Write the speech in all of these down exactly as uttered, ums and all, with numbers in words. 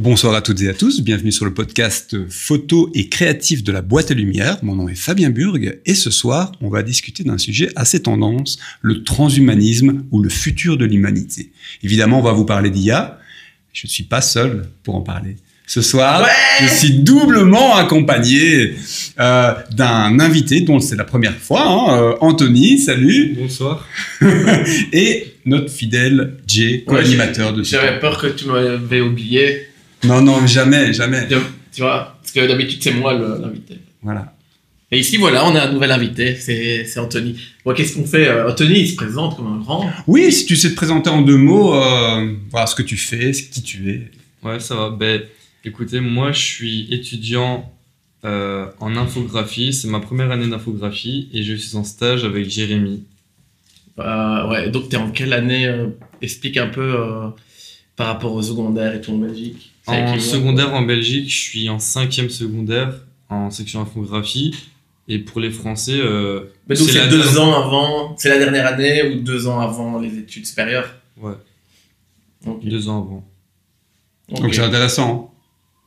Bonsoir à toutes et à tous, bienvenue sur le podcast photo et créatif de la boîte à lumière. Mon nom est Fabien Burg et ce soir, on va discuter d'un sujet assez tendance, le transhumanisme ou le futur de l'humanité. Évidemment, on va vous parler d'I A. Je ne suis pas seul pour en parler. Ce soir, ouais je suis doublement accompagné euh, d'un invité dont c'est la première fois, hein, euh, Anthony, salut. Bonsoir. Et notre fidèle Jay, co-animateur ouais, de ce J'avais peur que tu m'avais oublié. Non, non, jamais, jamais. Tu vois, parce que d'habitude, c'est moi l'invité. Voilà. Et ici, voilà, on a un nouvel invité, c'est, c'est Anthony. Bon, qu'est-ce qu'on fait? Anthony, il se présente comme un grand. Oui, si tu sais te présenter en deux mots, euh, voilà ce que tu fais, qui tu es. Ouais, ça va. Ben, écoutez, moi, je suis étudiant euh, en infographie. C'est ma première année d'infographie et je suis en stage avec Jérémy. Euh, ouais, donc tu es en quelle année euh, Explique un peu euh, par rapport au secondaire et tout en Belgique. En secondaire en Belgique, je suis en cinquième secondaire en section infographie. Et pour les Français, euh, mais donc c'est, c'est deux dernière... ans avant, c'est la dernière année ou deux ans avant les études supérieures? Ouais. Okay. Deux ans avant. Okay. Donc c'est intéressant.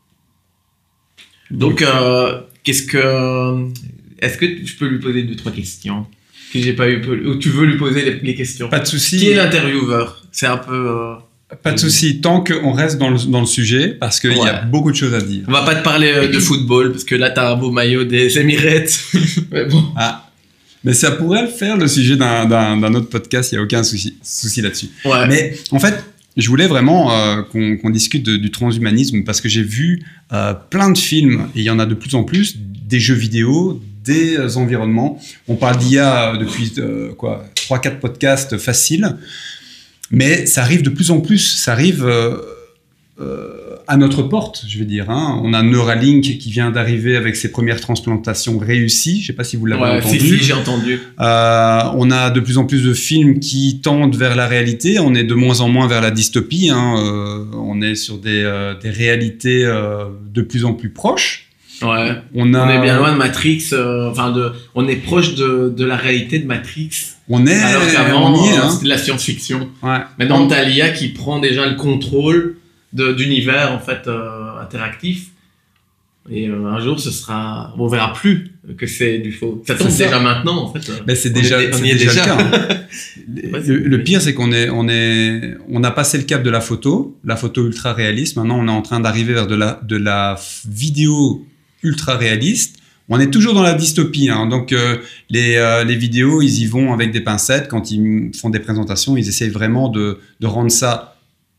Donc, euh, qu'est-ce que, est-ce que je peux lui poser deux trois questions que j'ai pas eu, ou tu veux lui poser les, les questions? Pas de souci. Qui est l'intervieweur? C'est un peu. Euh... Pas de souci, tant qu'on reste dans le, dans le sujet, parce qu'il ouais. y a beaucoup de choses à dire. On va pas te parler de football, parce que là, t'as un beau maillot des Emirates. Mais bon. Ah. Mais ça pourrait le faire, le sujet d'un, d'un, d'un autre podcast, il n'y a aucun souci, souci là-dessus. Ouais. Mais en fait, je voulais vraiment euh, qu'on, qu'on discute de, du transhumanisme, parce que j'ai vu euh, plein de films, et il y en a de plus en plus, des jeux vidéo, des euh, environnements. On parle d'I A depuis euh, quoi, trois quatre podcasts faciles. Mais ça arrive de plus en plus, ça arrive euh, euh, à notre porte, je veux dire. Hein. On a Neuralink qui vient d'arriver avec ses premières transplantations réussies. Je ne sais pas si vous l'avez ouais, entendu. Si, si, j'ai entendu. Euh, on a de plus en plus de films qui tendent vers la réalité. On est de moins en moins vers la dystopie. Hein. Euh, on est sur des, euh, des réalités euh, de plus en plus proches. Ouais. On, a... on est bien loin de Matrix. Euh, enfin, de, on est proche de, de la réalité de Matrix. On est. Alors qu'avant, on y est, euh, hein. c'était de la science-fiction. Ouais. Maintenant, on... t'as l'I A qui prend déjà le contrôle de, d'univers en fait euh, interactif. Et euh, un jour, ce sera. On verra plus que c'est du faux. Ça tombe déjà maintenant, en fait. Ben, c'est déjà, est, c'est déjà, déjà déjà. le cas. Hein. le, le pire, c'est qu'on est, on est, on a passé le cap de la photo, la photo ultra réaliste. Maintenant, on est en train d'arriver vers de la, de la vidéo ultra réaliste. On est toujours dans la dystopie, hein. Donc euh, les, euh, les vidéos, ils y vont avec des pincettes. Quand ils font des présentations, ils essayent vraiment de, de rendre ça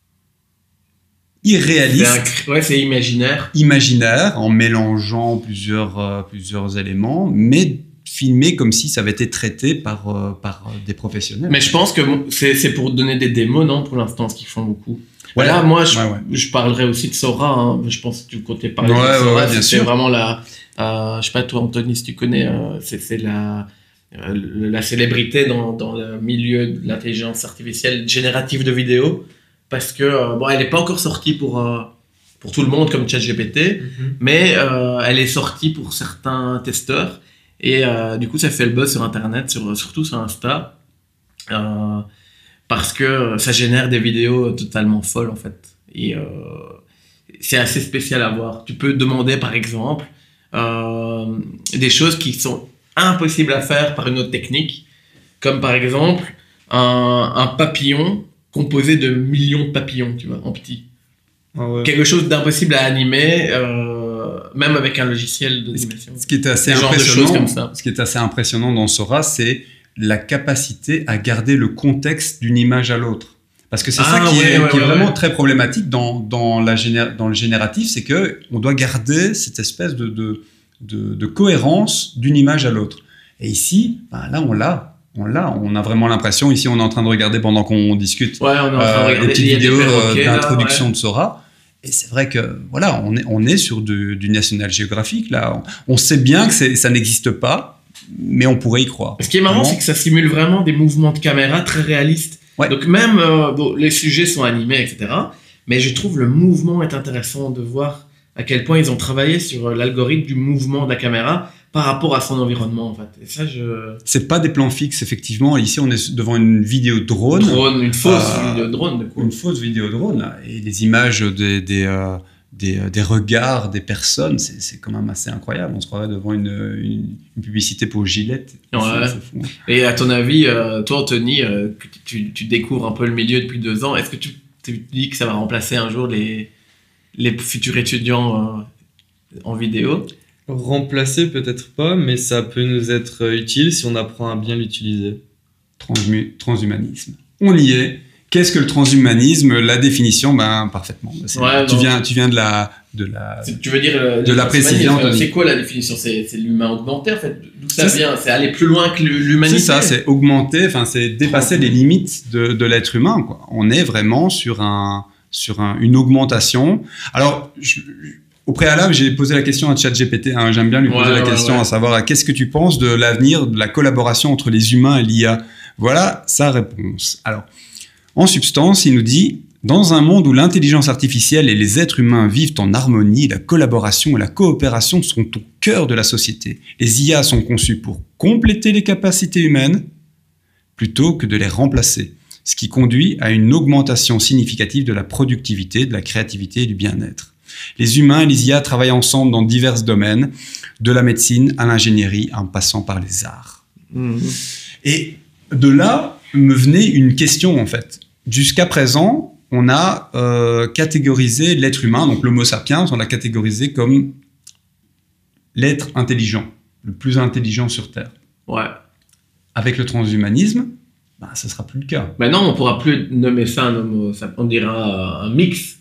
irréaliste. C'est un, ouais, c'est imaginaire. Imaginaire, en mélangeant plusieurs, euh, plusieurs éléments, mais filmé comme si ça avait été traité par, euh, par des professionnels. Mais je pense que c'est, c'est pour donner des démos, non, pour l'instant, ce qu'ils font beaucoup. Ouais, là, moi, je, ouais, ouais. je parlerai aussi de Sora. Hein. Je pense que tu comptais parler ouais, de Sora. Ouais, bien c'est sûr. vraiment la. Euh, je sais pas, toi, Anthony, si tu connais, euh, c'est, c'est la, euh, la célébrité dans, dans le milieu de l'intelligence artificielle générative de vidéos. Parce que, euh, bon, elle n'est pas encore sortie pour, euh, pour tout le monde comme ChatGPT, mm-hmm. mais euh, elle est sortie pour certains testeurs. Et euh, du coup, ça fait le buzz sur Internet, sur, surtout sur Insta. Euh, Parce que ça génère des vidéos totalement folles, en fait. Et euh, c'est assez spécial à voir. Tu peux demander, par exemple, euh, des choses qui sont impossibles à faire par une autre technique. Comme, par exemple, un, un papillon composé de millions de papillons, tu vois, en petit. Ah ouais. Quelque chose d'impossible à animer, euh, même avec un logiciel d'animation. Ce qui est assez ce impressionnant, genre de choses comme ça. Ce qui est assez impressionnant dans Sora, c'est la capacité à garder le contexte d'une image à l'autre. Parce que c'est ah, ça qui ouais, est, ouais, qui est ouais, vraiment ouais. très problématique dans, dans, la géné- dans le génératif, c'est qu'on doit garder cette espèce de, de, de, de cohérence d'une image à l'autre. Et ici, ben là, on l'a. On l'a. On a vraiment l'impression, ici, on est en train de regarder pendant qu'on discute ouais, on est en train euh, de regarder des petites des vidéos perroquets, d'introduction là, ouais. de Sora. Et c'est vrai que, voilà, on est, on est sur du, du National Geographic, là. On, on sait bien que c'est, ça n'existe pas, mais on pourrait y croire. Ce qui est marrant, vraiment. C'est que ça simule vraiment des mouvements de caméra très réalistes. Ouais. Donc même, euh, bon, les sujets sont animés, et cetera. Mais je trouve le mouvement est intéressant de voir à quel point ils ont travaillé sur l'algorithme du mouvement de la caméra par rapport à son environnement, en fait. Et ça, je... C'est pas des plans fixes, effectivement. Ici, on est devant une vidéo drone. Drone, une fausse euh, vidéo drone, de quoi. Une fausse vidéo drone, là. Et les images des, des, euh, des, des regards des personnes, c'est, c'est quand même assez incroyable. On se croirait devant une, une, une publicité pour Gillette. Ouais. C'est, c'est fou. Et à ton avis, euh, toi, Anthony, euh, que tu, tu découvres un peu le milieu depuis deux ans, est-ce que tu te dis que ça va remplacer un jour les, les futurs étudiants euh, en vidéo? Remplacer, peut-être pas, mais ça peut nous être utile si on apprend à bien l'utiliser. Transmu- transhumanisme. On y est. Qu'est-ce que le transhumanisme? La définition, ben, parfaitement. C'est, Ouais, tu, non. viens, tu viens de la... De la... C'est- Tu veux dire euh, De la le précision, transhumanisme, Anthony. C'est quoi la définition? C'est, c'est l'humain augmenté, en fait. D'où ça C'est vient? C'est aller plus loin que l'humanité. C'est ça, c'est augmenter, enfin, c'est dépasser les limites de, de l'être humain, quoi. On est vraiment sur, un, sur un, une augmentation. Alors, je, au préalable, j'ai posé la question à ChatGPT. Hein, j'aime bien lui poser Ouais, la ouais, question ouais. à savoir qu'est-ce que tu penses de l'avenir de la collaboration entre les humains et l'I A? Voilà sa réponse. Alors, en substance, il nous dit: dans un monde où l'intelligence artificielle et les êtres humains vivent en harmonie, la collaboration et la coopération sont au cœur de la société. Les I A sont conçues pour compléter les capacités humaines plutôt que de les remplacer, ce qui conduit à une augmentation significative de la productivité, de la créativité et du bien-être. Les humains et les I A travaillent ensemble dans divers domaines, de la médecine à l'ingénierie, en passant par les arts. Mmh. Et de là me venait une question, en fait. Jusqu'à présent, on a euh, catégorisé l'être humain, donc l'Homo sapiens, on l'a catégorisé comme l'être intelligent, le plus intelligent sur Terre. Ouais. Avec le transhumanisme, bah, ce ne sera plus le cas. Maintenant, on ne pourra plus nommer ça un homo, ça- on dira un mix.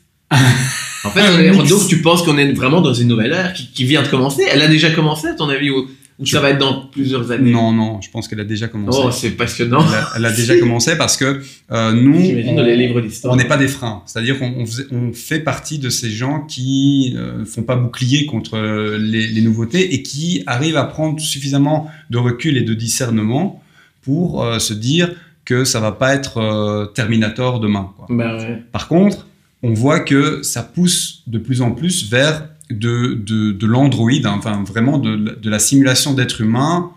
En fait, Un on est- mix. donc tu penses qu'on est vraiment dans une nouvelle ère qui, qui vient de commencer? Elle a déjà commencé, à ton avis, ou, ou Je- ça va être dans plusieurs années? Non, non, je pense qu'elle a déjà commencé. Oh, c'est passionnant. Elle a, elle a déjà commencé parce que euh, nous, J'imagine on- dans les livres d'histoire. on n'est pas des freins. C'est-à-dire qu'on on faisait- on fait partie de ces gens qui ne font pas bouclier contre euh, les, les nouveautés et qui arrivent à prendre suffisamment de recul et de discernement pour euh, se dire que ça va pas être euh, Terminator demain, quoi. Bah ouais. Par contre, on voit que ça pousse de plus en plus vers de, de, de l'androïde, hein, enfin vraiment de, de la simulation d'être humain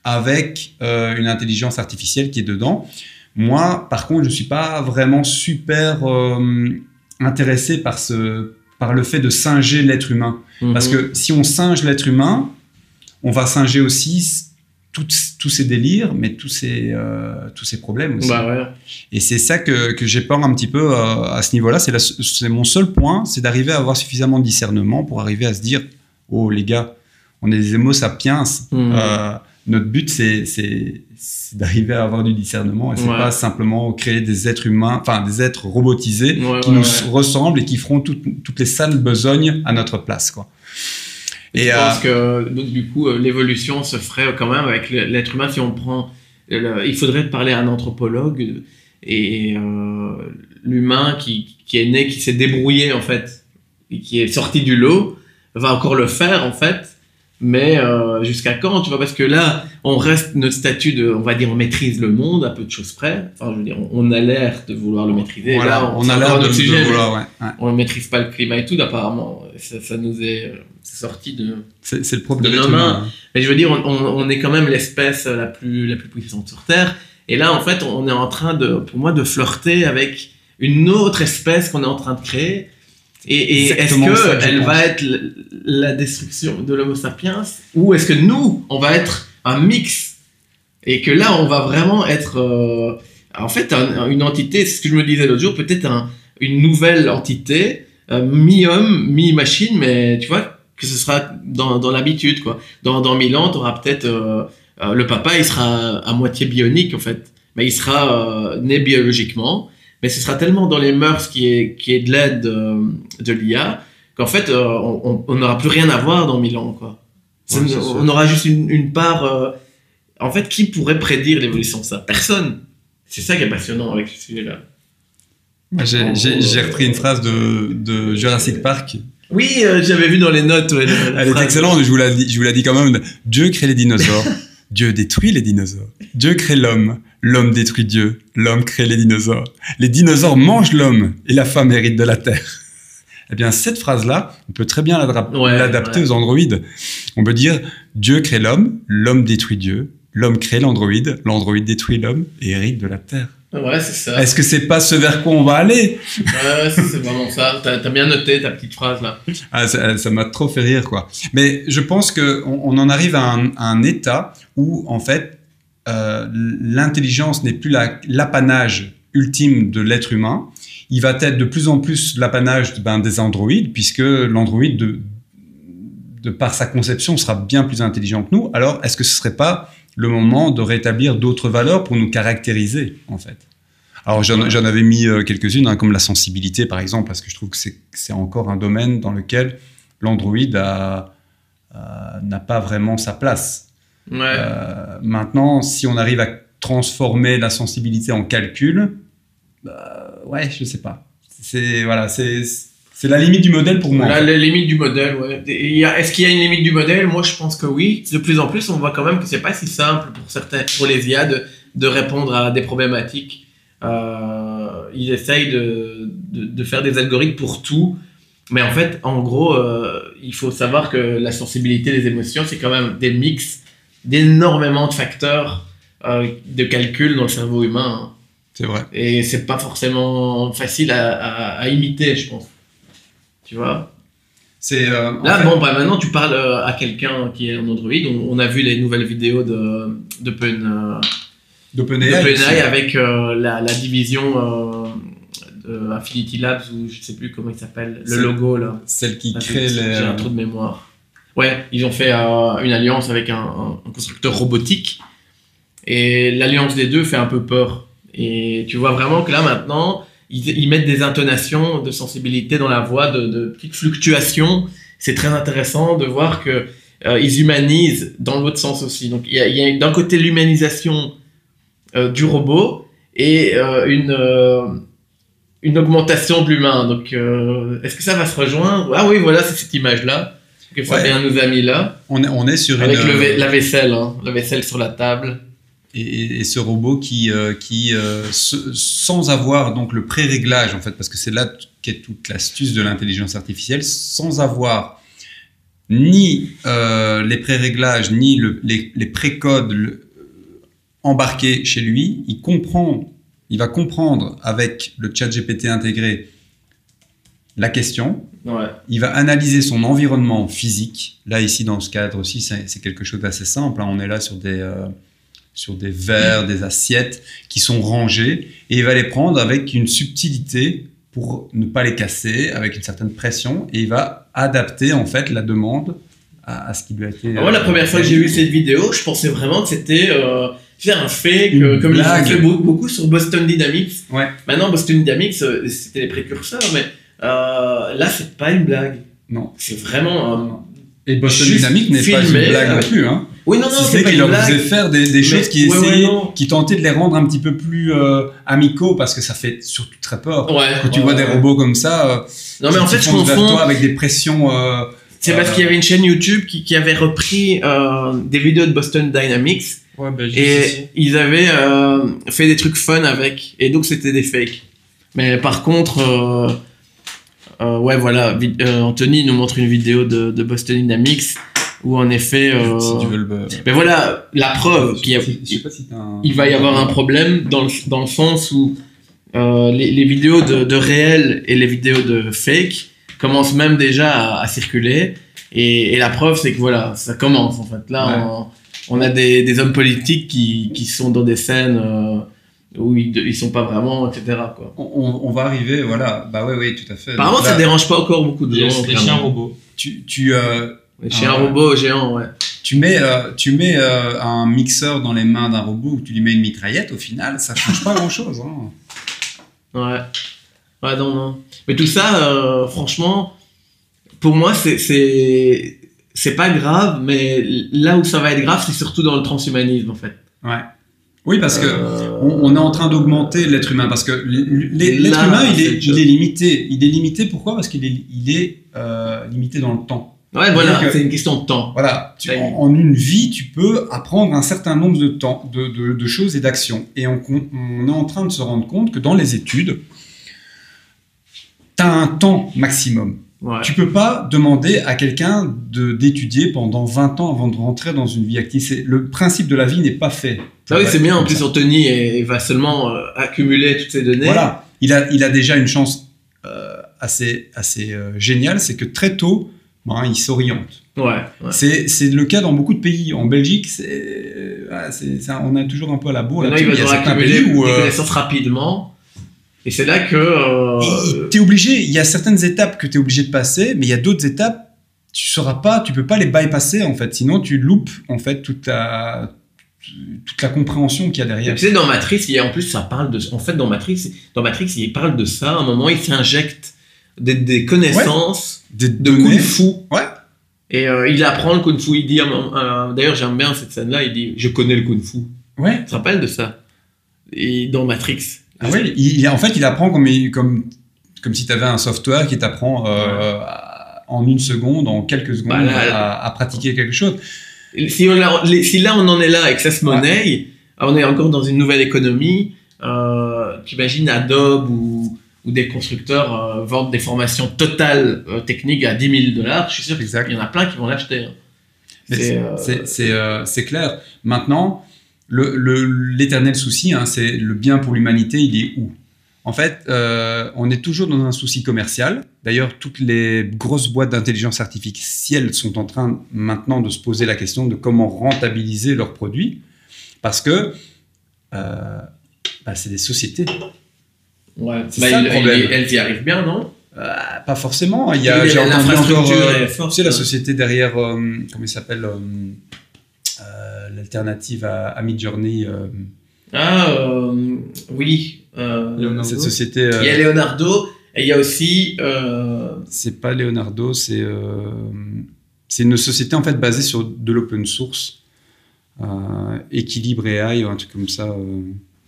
avec euh, une intelligence artificielle qui est dedans. Moi, par contre, je ne suis pas vraiment super euh, intéressé par, ce, par le fait de singer l'être humain. Mhm. Parce que si on singe l'être humain, on va singer aussi tous, tous ces délires, mais tous ces, euh, tous ces problèmes aussi. Bah ouais. Et c'est ça que, que j'ai peur un petit peu euh, à ce niveau-là. C'est, la, c'est mon seul point, c'est d'arriver à avoir suffisamment de discernement pour arriver à se dire « Oh les gars, on est des Homo sapiens. Mhm. Euh, notre but, c'est, c'est, c'est d'arriver à avoir du discernement et c'est Ouais. pas simplement créer des êtres humains, enfin des êtres robotisés Ouais, qui ouais, nous ouais. ressemblent et qui feront tout- toutes les sales besognes à notre place, quoi. Je Et, pense euh, que donc, du coup, euh, l'évolution se ferait quand même avec le- l'être humain. Si on prend, le- il faudrait parler à un anthropologue et euh, l'humain qui, qui est né, qui s'est débrouillé en fait, et qui est sorti du lot, va encore le faire en fait. Mais euh, jusqu'à quand, tu vois? Parce que là, on reste notre statut de, on va dire, on maîtrise le monde à peu de choses près. Enfin, je veux dire, on, on a l'air de vouloir le maîtriser. Et voilà, là, on c'est a encore l'air un de, autre de sujet, mais vouloir, ouais, ouais. on ne maîtrise pas le climat et tout. Apparemment, ça, ça nous est euh, sorti de. C'est, c'est le propre de De l'être nos humain. mains. Mais je veux dire, on, on- on est quand même l'espèce la plus, la plus puissante sur Terre. Et là, en fait, on est en train de, pour moi, de flirter avec une autre espèce qu'on est en train de créer. Et, et est-ce Exactement ça que je qu'elle pense. va être l- la destruction de l'Homo sapiens ou est-ce que nous, on va être un mix et que là, on va vraiment être, euh, en fait, un- une entité, c'est ce que je me disais l'autre jour, peut-être un- une nouvelle entité, euh, mi-homme, mi-machine, mais tu vois, que ce sera dans, dans l'habitude, quoi. Dans, dans mille ans, tu auras peut-être euh, euh, le papa, il sera à moitié bionique, en fait. Mais il sera euh, né biologiquement, mais ce sera tellement dans les mœurs qui est, qui est de l'aide euh, de l'I A qu'en fait, euh, on on n'aura plus rien à voir dans mille ans, quoi. C'est- Ouais, c'est sûr. on aura juste une, une part... euh, en fait, qui pourrait prédire l'évolution de ça? Personne. C'est ça qui est passionnant avec ce sujet-là. Moi, J'ai, j'ai, j'ai repris une phrase de, de Jurassic Park. Oui, euh, j'avais vu dans les notes. Ouais, la- la Elle est phrase. excellente, je vous la dis, je vous la dis quand même. Dieu crée les dinosaures. Dieu détruit les dinosaures. Dieu crée l'homme. L'homme détruit Dieu. L'homme crée les dinosaures. Les dinosaures mangent l'homme et la femme hérite de la terre. Eh bien, cette phrase-là, on peut très bien l'adra- Ouais, l'adapter ouais. aux androïdes. On peut dire Dieu crée l'homme, l'homme détruit Dieu, l'homme crée l'androïde, l'androïde détruit l'homme et hérite de la terre. Ouais, c'est ça. Est-ce que c'est pas ce vers quoi on va aller? Ouais, c'est c'est vraiment ça. T'as as bien noté ta petite phrase là. Ah, ça ça m'a trop fait rire, quoi. Mais je pense qu'on on en arrive à un, à un état où, en fait, euh, l'intelligence n'est plus la- l'apanage ultime de l'être humain. Il va être de plus en plus l'apanage ben, des androïdes, puisque l'androïde, de, de par sa conception, sera bien plus intelligent que nous. Alors, est-ce que ce serait pas le moment de rétablir d'autres valeurs pour nous caractériser, en fait? Alors, j'en j'en avais mis euh, quelques-unes, hein, comme la sensibilité, par exemple, parce que je trouve que c'est c'est encore un domaine dans lequel l'androïde a- a- n'a pas vraiment sa place. Ouais. Euh, maintenant, si on arrive à transformer la sensibilité en calcul, bah, ouais, je sais pas. C'est voilà, c'est c'est la limite du modèle pour moi. Là, en fait. la limite du modèle, ouais. Et il y a- Est-ce qu'il y a une limite du modèle? Moi, je pense que oui. De plus en plus, on voit quand même que c'est pas si simple pour certains, pour les I A de, de répondre à des problématiques. Euh, ils essayent de, de, de faire des algorithmes pour tout. Mais en fait, en gros, euh, il faut savoir que la sensibilité, les émotions, c'est quand même des mix d'énormément de facteurs euh, de calcul dans le cerveau humain, hein. C'est vrai. Et c'est pas forcément facile à, à, à imiter, je pense. Tu vois? C'est euh, en Là, fait- bon, bah, maintenant, tu parles euh, à quelqu'un qui est un Android. On, on a vu les nouvelles vidéos de, de Pen, euh, d'OpenAI. d'OpenAI aussi. avec euh, la, la division euh, de Infinity Labs, ou je sais plus comment il s'appelle, le C'est- logo, là. Celle qui Ah, crée j'ai- les. J'ai un trou de mémoire. Ouais, ils ont fait euh, une alliance avec un, un- un constructeur robotique. Et l'alliance des deux fait un peu peur. Et tu vois vraiment que là, maintenant, ils, ils mettent des intonations de sensibilité dans la voix, de, de petites fluctuations. C'est très intéressant de voir que euh, ils humanisent dans l'autre sens aussi. Donc, il y a, il y a d'un côté l'humanisation euh, du robot et euh, une, euh, une augmentation de l'humain. Donc, euh, est-ce que ça va se rejoindre? Ah oui, voilà, c'est cette image-là que Fabien nous a mis là. On est, on est sur Avec une. le vai- la vaisselle, hein, la vaisselle sur la table. Et, et ce robot qui, euh, qui euh, se- sans avoir donc le pré-réglage, en fait, parce que c'est là qu'est toute l'astuce de l'intelligence artificielle, sans avoir ni euh, les pré-réglages, ni le- les, les pré-codes le- embarqués chez lui, il comprend, il va comprendre avec le chat G P T intégré la question, Ouais. il va analyser son environnement physique. Là, ici, dans ce cadre aussi, c'est c'est quelque chose d'assez simple, hein. On est là sur des... euh, sur des verres, des assiettes qui sont rangées, et il va les prendre avec une subtilité pour ne pas les casser, avec une certaine pression, et il va adapter en fait la demande à, à ce qui lui a été... Moi, la première fois que j'ai vu cette vidéo, je pensais vraiment que c'était euh, tu sais, un fake, Une euh, comme ils blague. ont fait beaucoup, beaucoup sur Boston Dynamics. Ouais, Maintenant, Boston Dynamics, euh, c'était les précurseurs, mais euh, là, c'est pas une blague. non. C'est vraiment un... Et Boston Juste Dynamics n'est pas filmé, une blague non avec- plus, hein. Oui, non, non, Si c'est c'est pas qu'il une leur faisait blague. faire des, des Mais- choses qui ouais, ouais, essayaient, non. qui tentaient de les rendre un petit peu plus euh, amicaux, parce que ça fait surtout très peur. Ouais, Quand tu ouais, vois des ouais. robots comme ça, euh, Non, mais en qui fait, je foncent vers confonds. toi avec des pressions... euh, C'est parce euh, qu'il y avait une chaîne YouTube qui, qui avait repris euh, des vidéos de Boston Dynamics Ouais, bah, juste et ici. ils avaient euh, fait des trucs fun avec, et donc c'était des fakes. Mais par contre, euh, euh, ouais, voilà, vi- euh, Anthony nous montre une vidéo de, de Boston Dynamics où en effet, euh, si tu veux le... mais voilà, la preuve qu'il y a, Je sais pas si t'as un- il va y avoir un problème dans le, dans le sens où euh, les, les vidéos de, de réel et les vidéos de fake commencent même déjà à, à circuler. Et, et la preuve, c'est que voilà, ça commence en fait. Là, Ouais. on, on a des, des hommes politiques qui, qui sont dans des scènes euh, où ils, ils sont pas vraiment, et cetera. Quoi. On, on- on va arriver, voilà. Bah oui, oui, tout à fait. Apparemment, Donc ça là, dérange pas encore beaucoup de Les, gens. les clairement. chiens robots. Tu, tu, euh, Les chiens Ah ouais. robots géants, ouais. tu mets, euh, tu mets euh, un mixeur dans les mains d'un robot ou tu lui mets une mitraillette, au final, ça change pas grand-chose. Hein. Ouais. Ouais, non, non. Mais tout ça, euh, franchement, pour moi, c'est, c'est, c'est pas grave, mais là où ça va être grave, c'est surtout dans le transhumanisme, en fait. Ouais. Oui, parce que Euh, on, on est en train d'augmenter l'être humain, parce que l- l- l'être Là, humain, il c'est est, autre il chose. est limité. Il est limité, pourquoi? Parce qu'il est, il est euh, limité dans le temps. Ouais, voilà, C'est-à-dire que- c'est une question de temps. Voilà, tu- Ouais. en, en une vie, tu peux apprendre un certain nombre de temps, de, de- de choses et d'actions. Et on, on est en train de se rendre compte que dans les études, tu as un temps maximum. Ouais. Tu peux pas demander à quelqu'un de, d'étudier pendant vingt ans avant de rentrer dans une vie active. C'est, le principe de la vie n'est pas fait. Ah oui, c'est bien. En Comme plus, ça. Anthony est- va seulement euh, accumuler toutes ces données. Voilà. Il a, il a déjà une chance euh, assez, assez euh, géniale, c'est que très tôt, ben, il s'oriente. Ouais. ouais. C'est, c'est le cas dans beaucoup de pays. En Belgique, c'est, euh, ah, c'est, c'est un- on est toujours un peu à la bourre. Maintenant, il va là-dessus. devoir certains accumuler pays où, des euh, connaissances rapidement. Et c'est là que... euh, tu es obligé, il y a certaines étapes que tu es obligé de passer, mais il y a d'autres étapes, tu sauras pas, tu peux pas les bypasser en fait. Sinon, tu loupes en fait toute la, toute la compréhension qu'il y a Et derrière. tu sais, dans Matrix, il y a, en plus, ça parle de... En fait, dans Matrix, dans Matrix, il parle de ça. À un moment, il s'injecte des, des connaissances Des de kung données. fu. Ouais. Et euh, il apprend le kung fu. Il dit... euh, euh, d'ailleurs, j'aime bien cette scène-là. Il dit « Je connais le kung fu ». Ouais. Tu te rappelles de ça? Et dans Matrix. Ah ouais, il, il- en fait, il apprend comme, comme, comme si tu avais un software qui t'apprend euh, à- en une seconde, en quelques secondes, Bah, là, à, à pratiquer quelque chose. Et Si, on l'a- les- si là, on en est là et que ça se monnaie, on est encore dans une nouvelle économie. Euh, tu imagines Adobe ou, ou des constructeurs euh, vendent des formations totales euh, techniques à dix mille dollars. Je suis sûr Exact. qu'il y en a plein qui vont l'acheter. hein. Mais C'est, C'est, euh, c'est, c'est, euh, c'est clair. Maintenant, le, le, l'éternel souci, hein, c'est le bien pour l'humanité, il est où? En fait, euh, on est toujours dans un souci commercial. D'ailleurs, toutes les grosses boîtes d'intelligence artificielle sont en train maintenant de se poser la question de comment rentabiliser leurs produits. Parce que euh, bah, c'est des sociétés. Ouais. C'est Bah, ça il- le problème. il- elles y arrivent bien, non? Euh, pas forcément. Il y a, Il y a j'ai entendu encore, l'infrastructure euh, est forte, tu sais, la hein. société derrière, euh, comment il s'appelle, euh, euh, l'alternative à, à Midjourney. euh, Ah, euh, oui. euh, Leonardo. cette société, euh, Il y a Leonardo et il y a aussi... euh, c'est pas Leonardo, c'est euh, c'est une société en fait basée sur de l'open source, euh, Équilibre A I ou un truc comme ça. euh,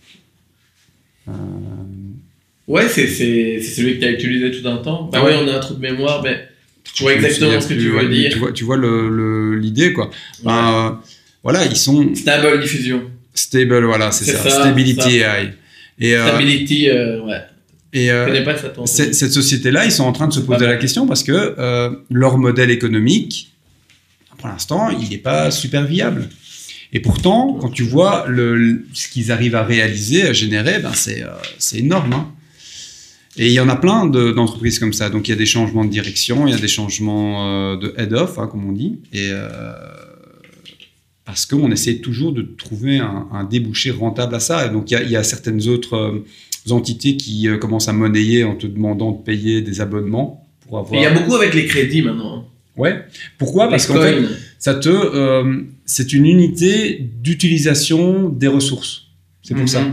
euh, Ouais, c'est, c'est, c'est celui que tu as utilisé tout un temps. Bah ouais, on a un trou de mémoire, mais je vois je me exactement souviens ce que plus, tu veux ouais, dire. Tu vois, tu vois le, le- l'idée quoi. Ben, euh, voilà, ils sont Stable diffusion. stable, voilà, c'est, C'est ça, ça, Stability ça. A I. Et, euh, Stability, euh, ouais. et Je euh, connais pas ça, toi. c'est- cette société-là, ils sont en train de se poser Ah bah. la question parce que euh, leur modèle économique, pour l'instant, il n'est pas super viable. Et pourtant, quand tu vois le, le- ce qu'ils arrivent à réaliser, à générer, ben c'est, euh, c'est énorme. hein. Et il y en a plein de- d'entreprises comme ça. Donc il y a des changements de direction, il y a des changements euh, de head-off, hein, comme on dit. Et euh, parce qu'on essaie toujours de trouver un, un débouché rentable à ça. Et donc il y a, il y a certaines autres euh, entités qui euh, commencent à monnayer en te demandant de payer des abonnements pour Et avoir. il y a beaucoup avec les crédits maintenant. Ouais. Pourquoi? Parce Les qu'en fait, coins. ça te, euh, c'est une unité d'utilisation des ressources. C'est pour Mhm. ça.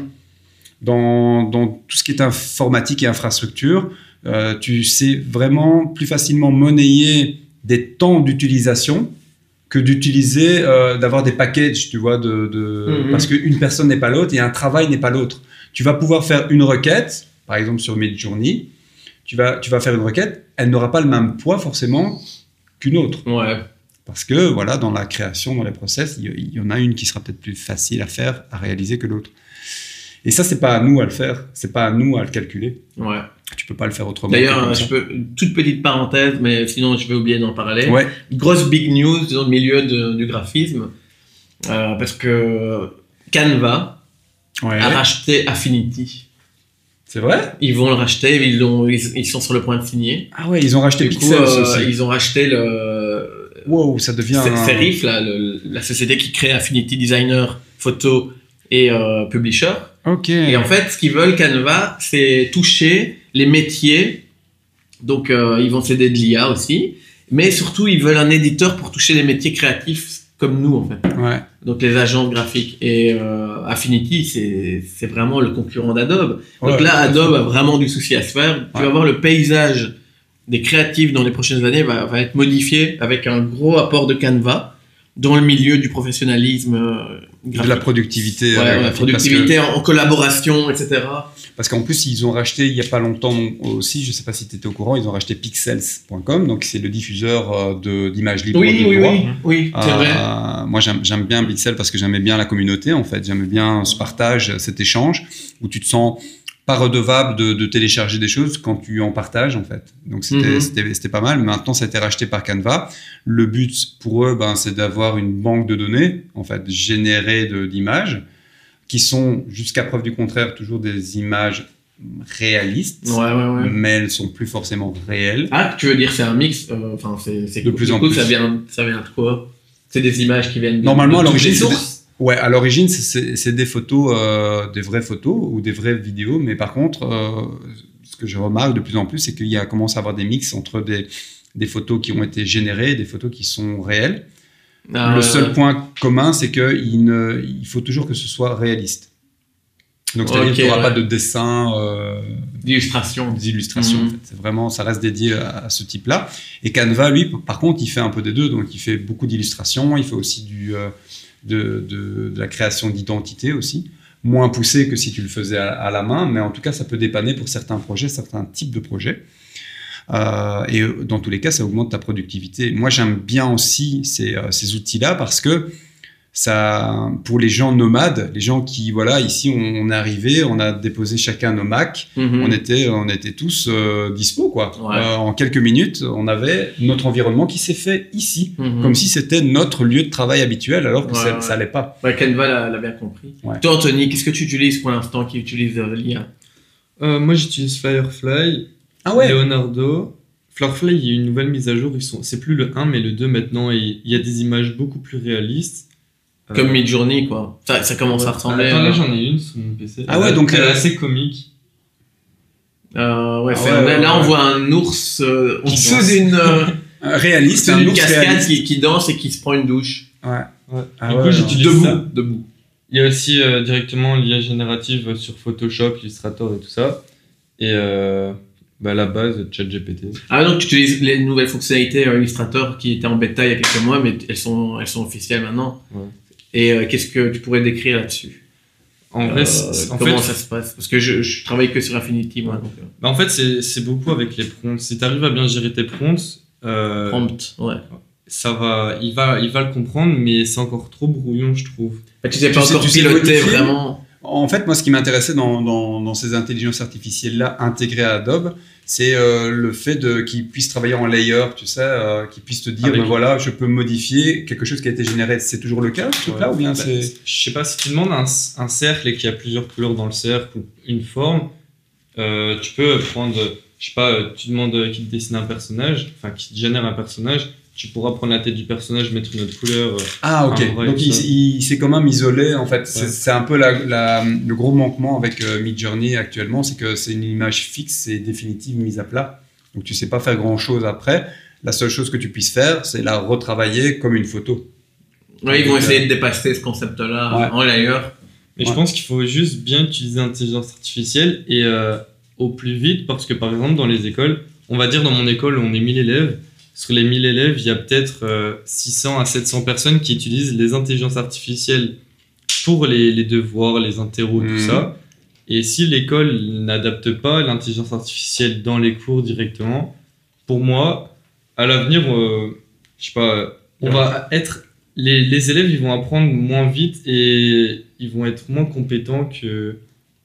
Dans, dans tout ce qui est informatique et infrastructure, euh, tu sais vraiment plus facilement monnayer des temps d'utilisation que d'utiliser, euh, d'avoir des packages, tu vois, de, de... Mhm. parce qu'une personne n'est pas l'autre et un travail n'est pas l'autre. Tu vas pouvoir faire une requête, par exemple sur Midjourney, tu vas, tu vas faire une requête, elle n'aura pas le même poids forcément qu'une autre. Ouais. Parce que, voilà, dans la création, dans les process, il y, il y en a une qui sera peut-être plus facile à faire, à réaliser que l'autre. Et ça, c'est pas à nous à le faire, c'est pas à nous à le calculer. Ouais. Tu peux pas le faire autrement. D'ailleurs, que comme euh, ça. je peux, une toute petite parenthèse, mais sinon je vais oublier d'en parler. Ouais, Grosse big news dans le milieu de- du graphisme, euh, parce que Canva ouais. a racheté Affinity. C'est vrai? Ils vont le racheter, ils, l'ont- ils, ils sont sur le point de signer. Ah ouais, ils ont racheté Du coup, Pixels euh, aussi. ils ont racheté le Wow, ça devient. C'est- un- Serif, là, le- la société qui crée Affinity Designer, photo et euh, publisher. Ok. Et en fait, ce qu'ils veulent, Canva, c'est toucher les métiers. Donc, euh, ils vont s'aider de l'I A aussi. Mais surtout, ils veulent un éditeur pour toucher les métiers créatifs comme nous, en fait. Ouais. Donc, les agences graphiques. Et euh, Affinity, c'est c'est vraiment le concurrent d'Adobe. Donc Ouais, là, tout à Adobe fait. a vraiment du souci à se faire. Tu Ouais. vas voir le paysage des créatifs dans les prochaines années va, va être modifié avec un gros apport de Canva dans le milieu du professionnalisme euh, De graphique. la productivité. Ouais, euh, ouais, la graphique, productivité en, en collaboration, et cetera. Parce qu'en plus, ils ont racheté il n'y a pas longtemps aussi, je ne sais pas si tu étais au courant, ils ont racheté pixels point com, donc c'est le diffuseur euh, de- d'images libres Oui, de oui, droit. oui, oui, c'est Euh, vrai. Moi, j'aime, j'aime bien Pixel parce que j'aimais bien la communauté, en fait. J'aimais bien ce partage, cet échange, où tu te sens pas redevable de, de télécharger des choses quand tu en partages en fait. Donc c'était, Mhm. c'était, c'était pas mal. Maintenant, ça a été racheté par Canva. Le but pour eux, ben, c'est d'avoir une banque de données en fait générée de, d'images qui sont jusqu'à preuve du contraire toujours des images réalistes, Ouais, ouais, ouais. mais elles sont plus forcément réelles. Ah, tu veux dire c'est un mix euh, Enfin, c'est, c'est De plus du en coup, plus. Ça vient, ça vient de quoi? C'est des images qui viennent de, Normalement, de à toutes l'origine, les c'est des- sources. Ouais, à l'origine, c'est, c'est, c'est des photos, euh, des vraies photos ou des vraies vidéos, mais par contre, euh, ce que je remarque de plus en plus, c'est qu'il y a commence à avoir des mix entre des, des photos qui ont été générées et des photos qui sont réelles. Ah, Le ouais, seul ouais. point commun, c'est qu'il ne, il faut toujours que ce soit réaliste. Donc, c'est-à-dire Ok, qu'il n'y aura ouais. pas de dessin, euh, D'illustration. des illustrations. Mhm. En fait. C'est vraiment, ça reste dédié à, à ce type-là. Et Canva, lui, par contre, il fait un peu des deux. Donc, il fait beaucoup d'illustrations. Il fait aussi du, euh, de, de, de la création d'identité aussi. Moins poussé que si tu le faisais à, à la main, mais en tout cas, ça peut dépanner pour certains projets, certains types de projets. Euh, et dans tous les cas, ça augmente ta productivité. Moi, j'aime bien aussi ces, euh, ces outils-là parce que ça, pour les gens nomades, les gens qui, voilà, ici, on, on est arrivé, on a déposé chacun nos Macs, Mhm. on était, on était tous euh, dispo, quoi. Ouais. Euh, en quelques minutes, on avait notre environnement qui s'est fait ici, Mhm. comme si c'était notre lieu de travail habituel, alors que Ouais, ça, ouais. ça allait pas. Ouais, Canva l'a, l'a bien compris. Ouais. Toi, Anthony, qu'est-ce que tu utilises pour l'instant qui utilise euh, l'I A? Euh, moi, j'utilise Firefly, Ah Leonardo. Firefly, il y a une nouvelle mise à jour. Ils sont... C'est plus le un, mais le deux maintenant. Et il y a des images beaucoup plus réalistes. Euh, Comme Midjourney, quoi. Ça, ça commence à ressembler. Attends, là, euh, j'en ai une sur mon P C. Ah ouais, Elle- donc, Elle est euh, assez comique. euh, ouais, Ah c'est- ouais, ouais, là, on ouais. voit un ours euh, Qui au-dessous danse. d'une, euh, Euh, Réaliste, au-dessus un d'une ours cascade réaliste. qui, qui danse et qui se prend une douche. Ouais. Ouais. Ah du ouais, coup, ouais. j'utilise Debout. ça. Debout. Il y a aussi euh, directement l'I A générative sur Photoshop, Illustrator et tout ça. Et euh, bah, la base, ChatGPT. Ah, donc tu utilises les nouvelles fonctionnalités euh, Illustrator qui étaient en bêta il y a quelques mois, mais elles sont, elles sont officielles maintenant. Ouais. Et euh, qu'est-ce que tu pourrais décrire là-dessus? En vrai, Euh, c'est- en comment fait, ça se passe? Parce que je, je travaille que sur Affinity, moi. Donc, euh, bah, en fait c'est c'est beaucoup avec les prompts. Si tu arrives à bien gérer tes prompts, euh, prompt, ouais. ça va, il va, il va le comprendre, mais c'est encore trop brouillon, je trouve. Bah, tu sais Tu pas sais- encore tu sais piloter modifier vraiment. En fait, moi, ce qui m'intéressait dans, dans, dans ces intelligences artificielles-là intégrées à Adobe, c'est euh, le fait de, qu'ils puissent travailler en layer, tu sais, euh, qu'ils puissent te dire, Avec- ben voilà, je peux modifier quelque chose qui a été généré. C'est toujours le cas, ce truc-là, Ouais. ou bien Bah, c'est... Je sais pas, si tu demandes un, un cercle et qu'il y a plusieurs couleurs dans le cercle ou une forme, euh, tu peux prendre, je sais pas, euh, tu demandes qu'il te dessine un personnage, enfin qu'il te génère un personnage, tu pourras prendre la tête du personnage, mettre une autre couleur. euh, Ah, ok. Un vrai, Donc, il, ça. il s'est quand même isolé, en fait. C'est, Ouais. c'est un peu la, la- le gros manquement avec euh, Midjourney actuellement, c'est que c'est une image fixe et définitive mise à plat. Donc, tu sais pas faire grand-chose après. La seule chose que tu puisses faire, c'est la retravailler comme une photo. Ouais, ils vont Donc, essayer de dépasser ce concept-là Ouais. en layer. Mais Ouais. je pense qu'il faut juste bien utiliser l'intelligence artificielle et euh, au plus vite, parce que par exemple, dans les écoles, on va dire dans mon école, on est mille élèves. Sur les mille élèves, il y a peut-être euh, six cents à sept cents personnes qui utilisent les intelligences artificielles pour les, les devoirs, les interros, Mhm. tout ça. Et si l'école n'adapte pas l'intelligence artificielle dans les cours directement, pour moi, à l'avenir, euh, je sais pas, on va être... Les, les élèves, ils vont apprendre moins vite et ils vont être moins compétents que...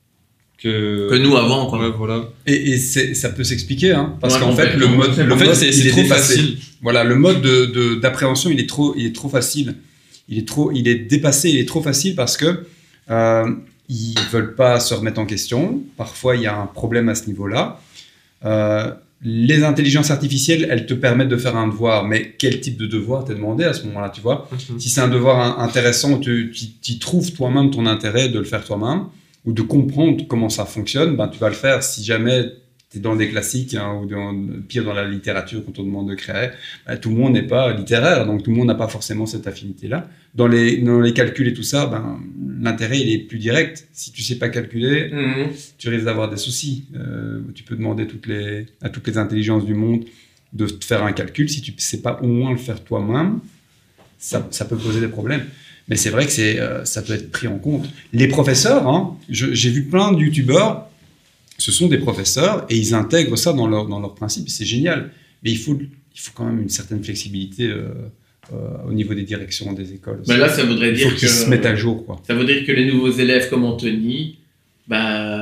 Que, Que nous avant, quoi. Ouais, voilà. Et, et c'est, ça peut s'expliquer, hein, parce Ouais, qu'en fait, le complètement. mode, le En fait, mode, c'est il c'est est trop dépassé. facile. Voilà, le mode de, de- d'appréhension, il est trop, il est trop facile. Il est trop, il est dépassé, il est trop facile parce que euh, ils veulent pas se remettre en question. Parfois, il y a un problème à ce niveau-là. Euh, les intelligences artificielles, elles te permettent de faire un devoir, mais quel type de devoir t'es demandé à ce moment-là, tu vois? Si c'est un devoir in- intéressant, tu, tu, tu trouves toi-même ton intérêt de le faire toi-même ou de comprendre comment ça fonctionne, ben, tu vas le faire. Si jamais tu es dans des classiques hein, ou dans, pire dans la littérature quand on demande de créer, ben, tout le monde n'est pas littéraire, donc tout le monde n'a pas forcément cette affinité-là. Dans les, dans les calculs et tout ça, ben, l'intérêt il est plus direct. Si tu sais pas calculer, Mhm. tu risques d'avoir des soucis. Euh, tu peux demander toutes les, à toutes les intelligences du monde de te faire un calcul. Si tu ne sais pas au moins le faire toi-même, ça, ça peut poser des problèmes. Mais c'est vrai que c'est, euh, ça peut être pris en compte. Les professeurs, hein, je- j'ai vu plein de youtubeurs, ce sont des professeurs et ils intègrent ça dans leur, dans leur principe. C'est génial. Mais il faut, il faut quand même une certaine flexibilité euh, euh, au niveau des directions des écoles. Mais là, ça voudrait il faut dire qu'ils que se mettent à jour. Quoi. ça veut dire que les nouveaux élèves comme Anthony, bah,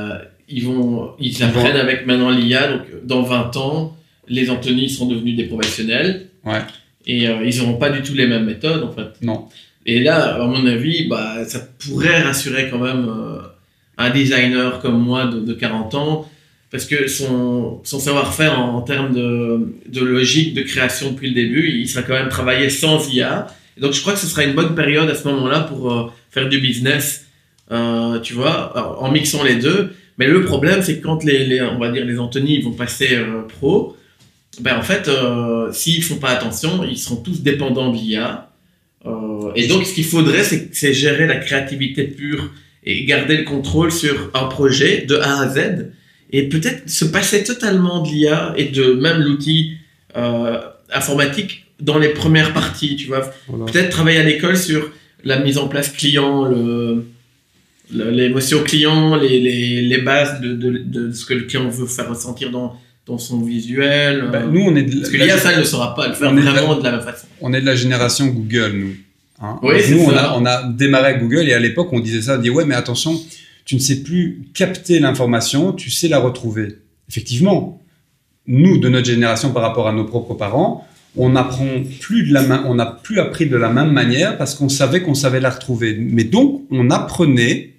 ils vont, ils apprennent avec maintenant l'I A, donc dans vingt ans, les Anthony sont devenus des professionnels. Ouais. Et euh, ils n'auront pas du tout les mêmes méthodes, en fait. Non. Et là, à mon avis, bah, ça pourrait rassurer quand même euh, un designer comme moi de, de quarante ans, parce que son, son savoir-faire en, en termes de, de logique de création depuis le début, il sera quand même travaillé sans I A. Et donc, je crois que ce sera une bonne période à ce moment-là pour euh, faire du business, euh, tu vois, en mixant les deux. Mais le problème, c'est que quand les, les, on va dire, les Anthony vont passer euh, pro, ben en fait, euh, s'ils font pas attention, ils seront tous dépendants de l'I A. Euh, et donc, ce qu'il faudrait, c'est, c'est gérer la créativité pure et garder le contrôle sur un projet de A à Z. Et peut-être se passer totalement de l'I A et de même l'outil euh, informatique dans les premières parties, tu vois. Voilà. Peut-être travailler à l'école sur la mise en place client, le, le, l'émotion client, les, les, les bases de, de, de ce que le client veut faire ressentir dans, dans son visuel. Bah, nous, on est de, parce que l'I A, ça, elle ne saura pas le faire vraiment de la, de la même façon. On est de la génération Google, nous. Hein. Oui, nous, c'est on ça. a, on a démarré avec Google et à l'époque, on disait ça, on dit ouais, mais attention, tu ne sais plus capter l'information, tu sais la retrouver. Effectivement, nous, de notre génération par rapport à nos propres parents, on apprend plus de la main, on n'a plus appris de la même manière parce qu'on savait qu'on savait la retrouver. Mais donc, on apprenait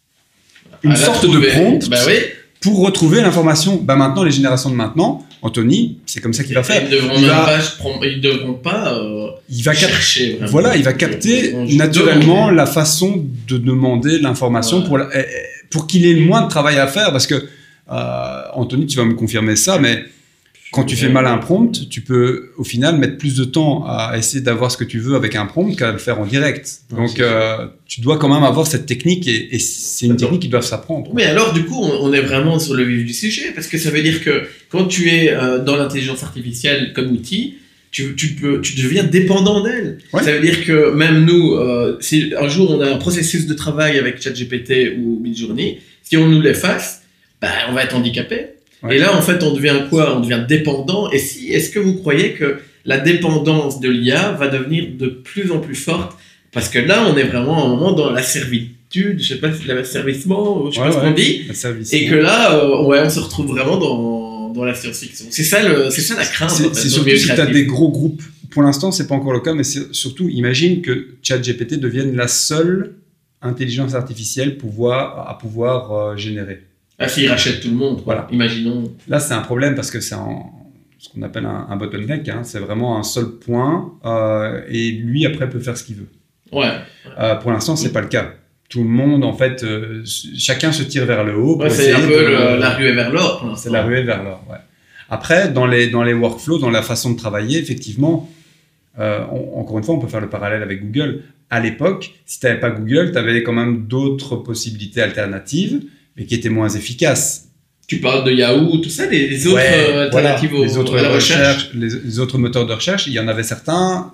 une sorte trouver. de prompt bah oui. pour retrouver l'information. Bah maintenant, les générations de maintenant, Anthony, c'est comme ça qu'il va faire. Ils devront il va, pas, ils devront pas euh, il va chercher. Vraiment. Voilà, il va capter naturellement la façon de demander l'information ouais. pour, la, pour qu'il ait le moins de travail à faire. Parce que, euh, Anthony, tu vas me confirmer ça, mais quand tu fais mal un prompt, tu peux au final mettre plus de temps à essayer d'avoir ce que tu veux avec un prompt qu'à le faire en direct. Ouais, Donc, euh, tu dois quand même avoir cette technique et, et c'est une Attends. technique qui doit s'apprendre. Mais alors, du coup, on est vraiment sur le vif du sujet parce que ça veut dire que quand tu es euh, dans l'intelligence artificielle comme outil, tu, tu, peux, tu deviens dépendant d'elle. Ouais. Ça veut dire que même nous, euh, si un jour on a un processus de travail avec ChatGPT ou Midjourney, si on nous l'efface, bah, on va être handicapé. Ouais. Et là, en fait, on devient quoi? On devient dépendant. Et si, est-ce que vous croyez que la dépendance de l'I A va devenir de plus en plus forte? Parce que là, on est vraiment à un moment dans la servitude, je sais pas si c'est l'asservissement, je sais ouais, pas ouais. ce qu'on dit. Et que là, euh, ouais, on se retrouve vraiment dans, dans la science-fiction. C'est ça, le, c'est ça la crainte. C'est, en fait, c'est surtout si tu as des gros groupes. Pour l'instant, c'est pas encore le cas, mais c'est surtout, imagine que ChatGPT devienne la seule intelligence artificielle pouvoir, à pouvoir euh, générer. Ah, s'ils rachètent tout le monde, voilà. Imaginons. Là, c'est un problème parce que c'est un, ce qu'on appelle un, un bottleneck. Hein. C'est vraiment un seul point euh, et lui, après, peut faire ce qu'il veut. Ouais. Euh, pour l'instant, c'est oui. pas le cas. Tout le monde, en fait, euh, chacun se tire vers le haut. Ouais, c'est un peu de, le, la ruée vers l'or. C'est la ruée vers l'or, ouais. Après, dans les, dans les workflows, dans la façon de travailler, effectivement, euh, on, encore une fois, on peut faire le parallèle avec Google. À l'époque, si tu n'avais pas Google, tu avais quand même d'autres possibilités alternatives, mais qui étaient moins efficaces. Tu parles de Yahoo, tout ça, les, les autres ouais, alternatives voilà, aux, les autres à la recherche, recherche les, les autres moteurs de recherche, il y en avait certains,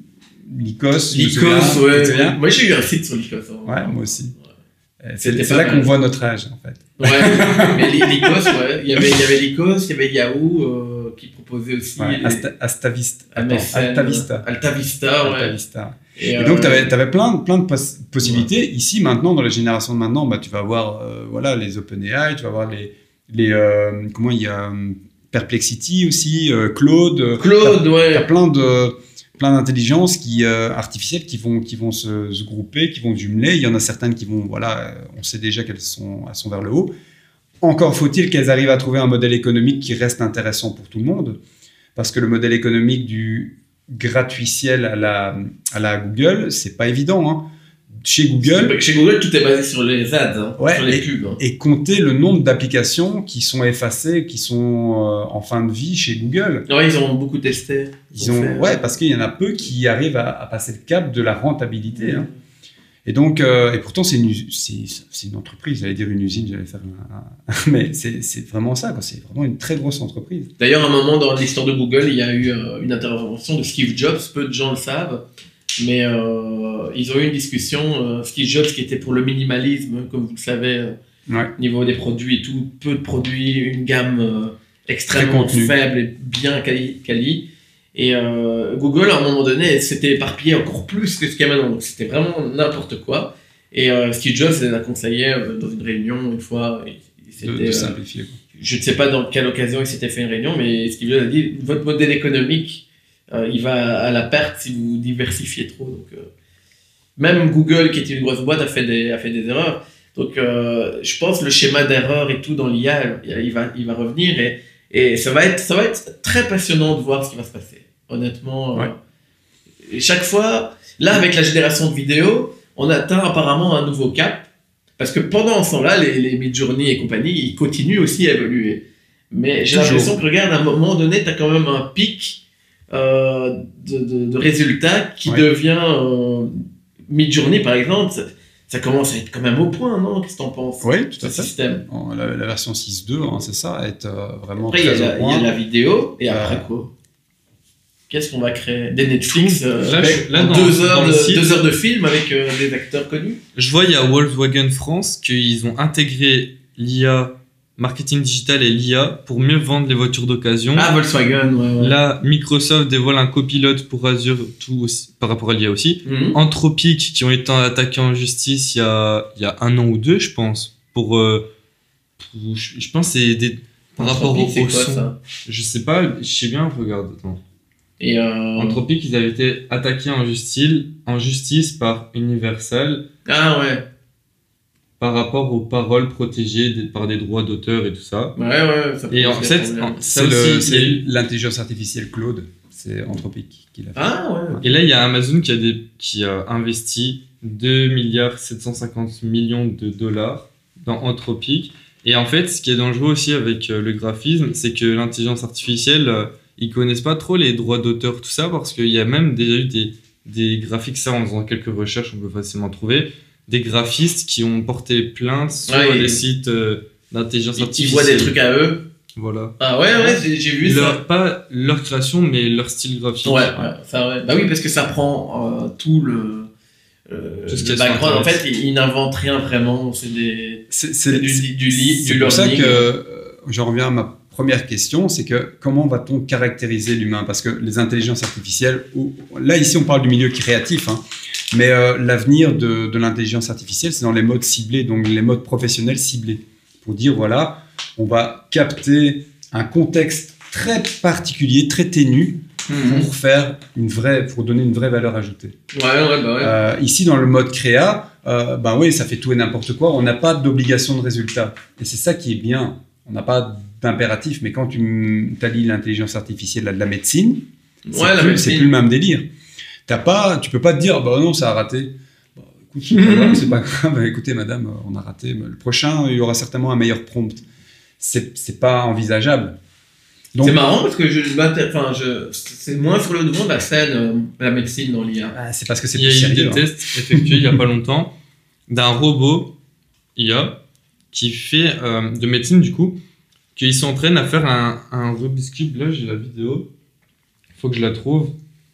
Lycos, Lycos, ouais, ouais. Moi j'ai eu un site sur Lycos. Hein. Ouais, moi aussi. Ouais. C'est, c'est là qu'on voit notre âge, en fait. Ouais, mais Lycos, ouais. Il y avait, il y avait Lycos, il y avait Yahoo euh, qui proposait aussi. Ouais, les... Asta, Astavista. Attends, Altavista. Altavista, ouais. Altavista. Et, et donc, euh... tu avais plein, plein de poss- possibilités. Ouais. Ici, maintenant, dans la génération de maintenant, bah, tu vas avoir euh, voilà, les OpenAI, tu vas avoir les. les euh, comment il y a Perplexity aussi, euh, Claude. Claude, t'as, ouais. Tu as plein de. plein d'intelligences qui, euh, artificielles qui vont, qui vont se, se grouper, qui vont jumeler. Il y en a certaines qui vont, voilà, on sait déjà qu'elles sont, elles sont vers le haut. Encore faut-il qu'elles arrivent à trouver un modèle économique qui reste intéressant pour tout le monde. Parce que le modèle économique du gratuitiel à la, à la Google, c'est pas évident, hein. Chez Google, chez Google, tout est basé sur les ads, hein, ouais, sur les et, pubs. Hein. Et compter le nombre d'applications qui sont effacées, qui sont euh, en fin de vie chez Google. Ouais, ils ont beaucoup testé. Ils, ils ont, fait, ouais, parce qu'il y en a peu qui arrivent à, à passer le cap de la rentabilité. Mmh. Hein. Et donc, euh, et pourtant, c'est une, c'est, c'est une entreprise. J'allais dire une usine, j'allais faire un, un... mais c'est, c'est vraiment ça, quoi. C'est vraiment une très grosse entreprise. D'ailleurs, à un moment dans l'histoire de Google, il y a eu euh, une intervention de Steve Jobs. Peu de gens le savent. Mais euh, ils ont eu une discussion, euh, Steve Jobs qui était pour le minimalisme, comme vous le savez, euh, ouais. au niveau des produits et tout, peu de produits, une gamme euh, extrêmement faible et bien quali. quali. Et euh, Google, à un moment donné, s'était éparpillé encore plus que ce qu'il y a maintenant. Donc c'était vraiment n'importe quoi. Et euh, Steve Jobs les a conseillés euh, dans une réunion une fois. Et c'était, de, de euh, simplifier. Quoi. je ne sais pas dans quelle occasion il s'était fait une réunion, mais Steve Jobs a dit votre modèle économique, euh, il va à la perte si vous diversifiez trop. Donc, euh, même Google, qui était une grosse boîte, a fait des, a fait des erreurs. Donc, euh, je pense que le schéma d'erreur et tout dans l'I A, il va, il va revenir et, et ça, va être, ça va être très passionnant de voir ce qui va se passer. Honnêtement, ouais. euh, et chaque fois, là, avec la génération de vidéos, on atteint apparemment un nouveau cap. Parce que pendant ce temps-là, les, les Midjourney et compagnie, ils continuent aussi à évoluer. Mais j'ai Toujours. l'impression que, regarde, à un moment donné, tu as quand même un pic euh, de, de, de résultats qui ouais. devient... Euh, Midjourney, par exemple, ça, ça commence à être quand même au point, non? Qu'est-ce que t'en penses? Oui, tout à fait. Système. La, la version six point deux, hein, c'est ça, être euh, vraiment après, très il y, au a la, point. il y a la vidéo, et après euh... quoi? Qu'est-ce qu'on va créer? Des Netflix euh, là, je, là, dans, deux, heures dans de, site, deux heures de film avec euh, des acteurs connus. Je vois, il y a Volkswagen France qu'ils ont intégré l'I A, marketing digital et l'I A pour mieux vendre les voitures d'occasion. Ah, Volkswagen, ouais, ouais. Là, Microsoft dévoile un copilote pour Azure, tout aussi, par rapport à l'I A aussi. Mm-hmm. Anthropic, qui ont été attaqués en justice il y a, il y a un an ou deux, je pense. Pour, euh, pour je, je pense que c'est des, par rapport au, c'est au quoi, son. ça? Je sais pas, je sais bien, regarde, attends. Et euh... Anthropic, ils avaient été attaqués en justice, en justice par Universal. Ah ouais. Par rapport aux paroles protégées des, par des droits d'auteur et tout ça. Ouais, ouais. Ça et en fait, c'est, le, c'est l'intelligence artificielle Claude. C'est Anthropic qui l'a fait. Ah ouais. Et là, il y a Amazon qui a, des, qui a investi deux milliards sept cent cinquante millions de dollars dans Anthropic. Et en fait, ce qui est dangereux aussi avec euh, le graphisme, c'est que l'intelligence artificielle, euh, ils connaissent pas trop les droits d'auteur, tout ça, parce qu'il y a même déjà eu des, des graphiques, ça en faisant quelques recherches, on peut facilement trouver, des graphistes qui ont porté plainte sur ouais, des ils... sites euh, d'intelligence artificielle. Ils voient des trucs à eux. Voilà. Ah ouais, ouais, j'ai, j'ai vu leur, ça. Pas leur création, mais leur style graphique. Ouais, ouais, ça, ouais. Bah oui, parce que ça prend euh, tout le, euh, tout ce le background. En fait, ils, ils n'inventent rien vraiment. C'est des, c'est, c'est, c'est du, c'est, du, lit, c'est du pour learning. ça que euh, j'en reviens à ma première question, c'est que comment va-t-on caractériser l'humain? Parce que les intelligences artificielles, ou, là ici on parle du milieu créatif, hein, mais euh, l'avenir de, de l'intelligence artificielle, c'est dans les modes ciblés, donc les modes professionnels ciblés. Pour dire, voilà, on va capter un contexte très particulier, très ténu, mmh. pour faire une vraie, pour donner une vraie valeur ajoutée. Ouais, ouais, bah ouais. Euh, ici, dans le mode créa, euh, ben oui, ça fait tout et n'importe quoi. On n'a pas d'obligation de résultat. Et c'est ça qui est bien. On n'a pas d'impératif. Mais quand tu allies l'intelligence artificielle à de la médecine, c'est, ouais, plus, la médecine. c'est plus le même délire. T'as pas, tu peux pas te dire, bah non, ça a raté. Bah, écoute, c'est pas grave, c'est pas grave. Écoutez, madame, on a raté. Le prochain, il y aura certainement un meilleur prompt. C'est, c'est pas envisageable. Donc, c'est marrant parce que je, enfin, je, c'est moins sur le devant de la scène, euh, la médecine dans l'I A. Ah, c'est parce que c'est il plus sérieux. Il y a eu des hein. tests effectués il y a pas longtemps d'un robot I A qui fait euh, de médecine du coup, qu'ils s'entraînent à faire un, un Rubik's Cube. Là, j'ai la vidéo. Faut que je la trouve.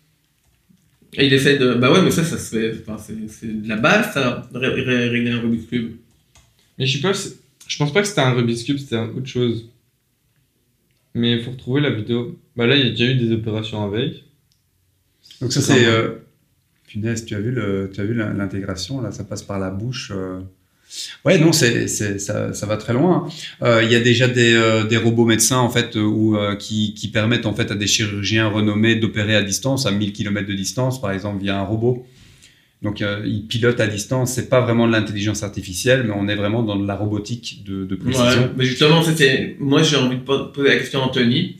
Et il essaie de. Bah ouais, mais ça, ça se fait. Enfin, c'est, c'est de la base, ça, régler un Rubik's Cube. Mais je sais pas, je pense pas que c'était un Rubik's Cube, c'était autre chose. Mais il faut retrouver la vidéo. Bah là, il y a déjà eu des opérations avec. Donc ça, c'est... Euh... Punaise, tu as vu, le... tu as vu l'intégration, là, ça passe par la bouche. Euh... Ouais, non, c'est, c'est, ça, ça va très loin. Euh, il y a déjà des, euh, des robots médecins, en fait, où, euh, qui, qui permettent, en fait, à des chirurgiens renommés d'opérer à distance, à mille kilomètres de distance, par exemple, via un robot. Donc, euh, ils pilotent à distance. C'est pas vraiment de l'intelligence artificielle, mais on est vraiment dans de la robotique de, de précision. Ouais, mais justement, c'était... moi, j'ai envie de poser la question à Anthony,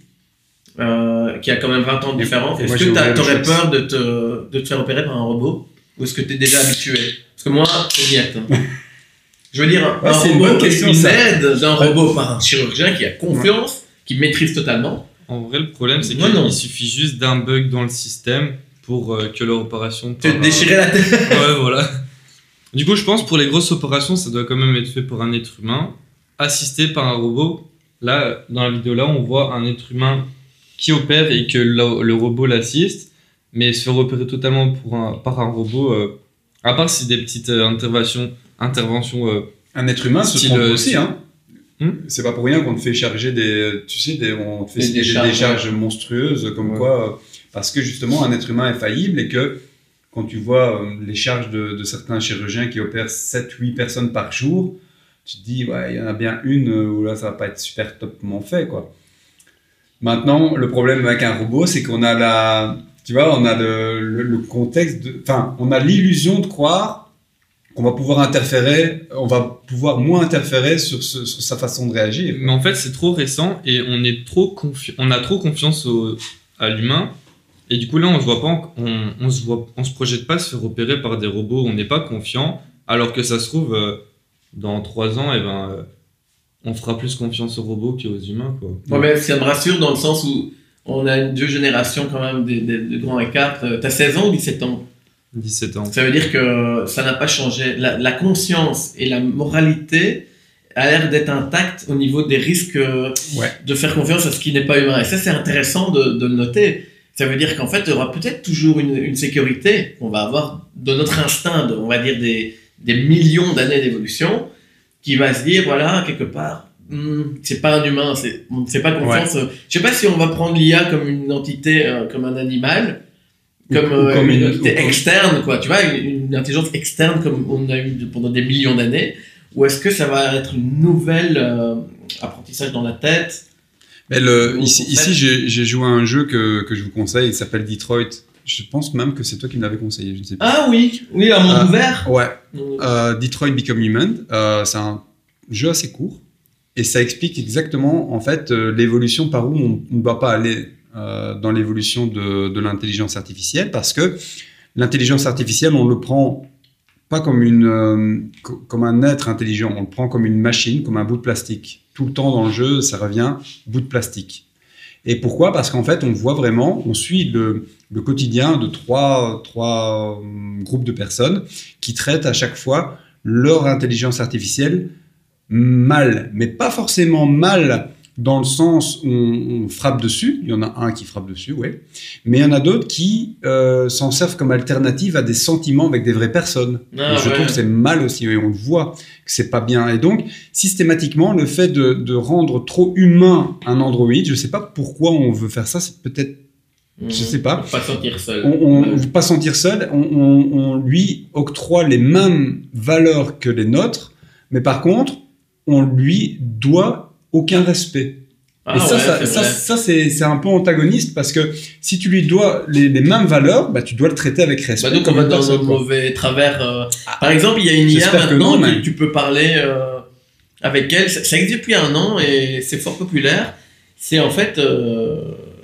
euh, qui a quand même vingt ans de différence. Est-ce moi, que tu aurais peur de te, de te faire opérer par un robot, ou est-ce que tu es déjà habitué? Parce que moi, c'est niette. Hein. Je veux dire, un, ouais, un robot, une, question, une aide d'un ouais. robot par un chirurgien qui a confiance, ouais. qui maîtrise totalement. En vrai, le problème, c'est moi, qu'il non. suffit juste d'un bug dans le système pour euh, que leur opération... Te par... déchirer la tête. Ouais, voilà. Du coup, je pense pour les grosses opérations, ça doit quand même être fait par un être humain, assisté par un robot. Là, dans la vidéo-là, on voit un être humain qui opère et que le, le robot l'assiste, mais se faire opérer totalement pour un, par un robot, euh, à part si des petites euh, interventions... intervention euh, un être humain se trompe euh, aussi hein. hmm C'est pas pour rien qu'on te fait charger des tu sais des on te fait des, des, des charges, des charges monstrueuses comme ouais. quoi parce que justement un être humain est faillible et que quand tu vois euh, les charges de, de certains chirurgiens qui opèrent sept huit personnes par jour, tu te dis, ouais, il y en a bien une où là, ça va pas être super topement fait, quoi. Maintenant, le problème avec un robot, c'est qu'on a la, tu vois, on a le, le, le contexte de, enfin, on a l'illusion de croire qu'on va pouvoir interférer, on va pouvoir moins interférer sur, ce, sur sa façon de réagir. Mais en fait, c'est trop récent et on est trop confi- on a trop confiance au, à l'humain. Et du coup, là, on se voit pas, on, on se voit, on se projette pas se faire opérer par des robots. On n'est pas confiant, alors que ça se trouve, euh, dans trois ans, eh ben, euh, on fera plus confiance aux robots qu'aux humains, quoi. Ouais, mais ça me rassure dans le sens où on a deux générations quand même de, de, de grands écarts. T'as seize ans ou dix-sept ans? dix-sept ans. Ça veut dire que ça n'a pas changé. La, la conscience et la moralité a l'air d'être intactes au niveau des risques ouais. de faire confiance à ce qui n'est pas humain. Et ça, c'est intéressant de, de le noter. Ça veut dire qu'en fait, il y aura peut-être toujours une, une sécurité qu'on va avoir de notre instinct, de, on va dire des, des millions d'années d'évolution, qui va se dire, voilà, quelque part, hmm, c'est pas un humain, c'est, c'est pas confiance. Ouais. Je sais pas si on va prendre l'I A comme une entité, euh, comme un animal, comme, ou, ou euh, comme une, une entité externe, quoi, tu vois, une, une intelligence externe comme on a eu pendant des millions d'années, ou est-ce que ça va être une nouvelle euh, apprentissage dans la tête? Mais le, ici, ici j'ai, j'ai joué à un jeu que, que je vous conseille, il s'appelle Detroit. Je pense même que c'est toi qui me l'avais conseillé, je ne sais pas. Ah oui, oui, à monde euh, ouvert. Ouais. Euh, Detroit Become Human, euh, c'est un jeu assez court et ça explique exactement en fait euh, l'évolution par où on ne doit pas aller euh, dans l'évolution de, de l'intelligence artificielle, parce que l'intelligence artificielle, on le prend pas comme une euh, co- comme un être intelligent, on le prend comme une machine, comme un bout de plastique. Tout le temps dans le jeu, ça revient bout de plastique. Et pourquoi ? Parce qu'en fait, on voit vraiment, on suit le, le quotidien de trois, trois groupes de personnes qui traitent à chaque fois leur intelligence artificielle mal, mais pas forcément mal dans le sens où on, on frappe dessus. Il y en a un qui frappe dessus, ouais. Mais il y en a d'autres qui euh, s'en servent comme alternative à des sentiments avec des vraies personnes. Ah, et je ouais. trouve que c'est mal aussi, et on le voit que c'est pas bien. Et donc, systématiquement, le fait de, de rendre trop humain un Android, je sais pas pourquoi on veut faire ça, c'est peut-être, Mmh. je sais pas. Pas sentir seul. On, on Ouais. veut pas sentir seul, on, on, on lui octroie les mêmes valeurs que les nôtres, mais par contre, on lui doit aucun respect. Ah Et ça, ouais, ça, c'est ça, vrai. ça, c'est, c'est un peu antagoniste, parce que si tu lui dois les, les mêmes valeurs, bah, tu dois le traiter avec respect. Bah donc on comme va une dans personne, un quoi. mauvais travers. euh. Par exemple, il y a une I A J'espère que maintenant non, qui mais- tu peux parler euh, avec elle. Ça, ça existe depuis un an et c'est fort populaire. C'est en fait euh,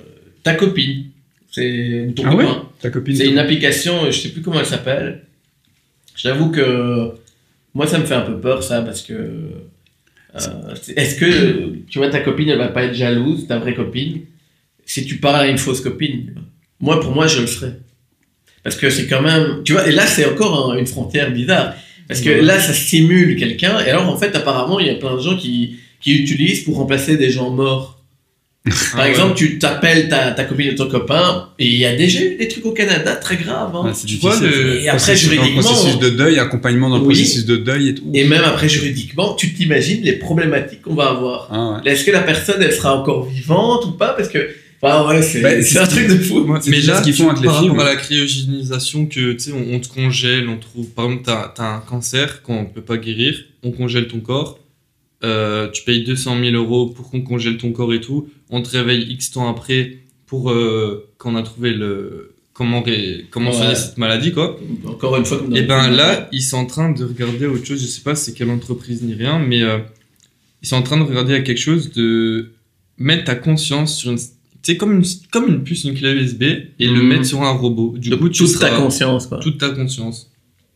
ta copine. C'est ton Ah ouais copain. Ta copine. C'est une application, je sais plus comment elle s'appelle. J'avoue que moi ça me fait un peu peur ça parce que euh, c'est- est-ce que tu vois ta copine elle va pas être jalouse, ta vraie copine, si tu parles à une fausse copine? Moi pour moi je le serais. Parce que c'est quand même, tu vois, et là c'est encore un- une frontière bizarre. Parce que Ouais. là ça stimule quelqu'un et alors en fait apparemment il y a plein de gens qui, qui utilisent pour remplacer des gens morts. Par Ah ouais. exemple, tu t'appelles ta, ta copine ou ton copain, et il y a déjà eu des trucs au Canada très graves. Hein. Ouais, c'est Tu vois, difficile. le- Et après, Processus- dans le juridiquement, processus de deuil, accompagnement dans le Oui. processus de deuil et tout. et même après, juridiquement, tu t'imagines les problématiques qu'on va avoir. Ah ouais. Est-ce que la personne, elle sera encore vivante ou pas? Parce que, enfin, ouais, c'est, Bah, c'est c'est un ce truc qui- de fou. Moi, c'est Mais déjà là, ce qu'ils tu- font avec les par films. rapport à la cryogénisation, que tu sais, on, on te congèle, on trouve, par exemple, t'as, t'as un cancer qu'on peut pas guérir, on congèle ton corps, euh, tu payes deux cent mille euros pour qu'on congèle ton corps et tout, on te réveille X temps après pour euh, quand on a trouvé le comment ré- comment Ouais. soigner cette maladie, quoi. Encore une fois, comme dans Et le ben film. là, ils sont en train de regarder autre chose, je sais pas c'est quelle entreprise ni rien, mais euh, ils sont en train de regarder à quelque chose de mettre ta conscience sur une, tu sais, comme une, comme une puce, une clé U S B, et le Mhm. mettre sur un robot. Du de coup, tu toute ta seras conscience, quoi. toute ta conscience.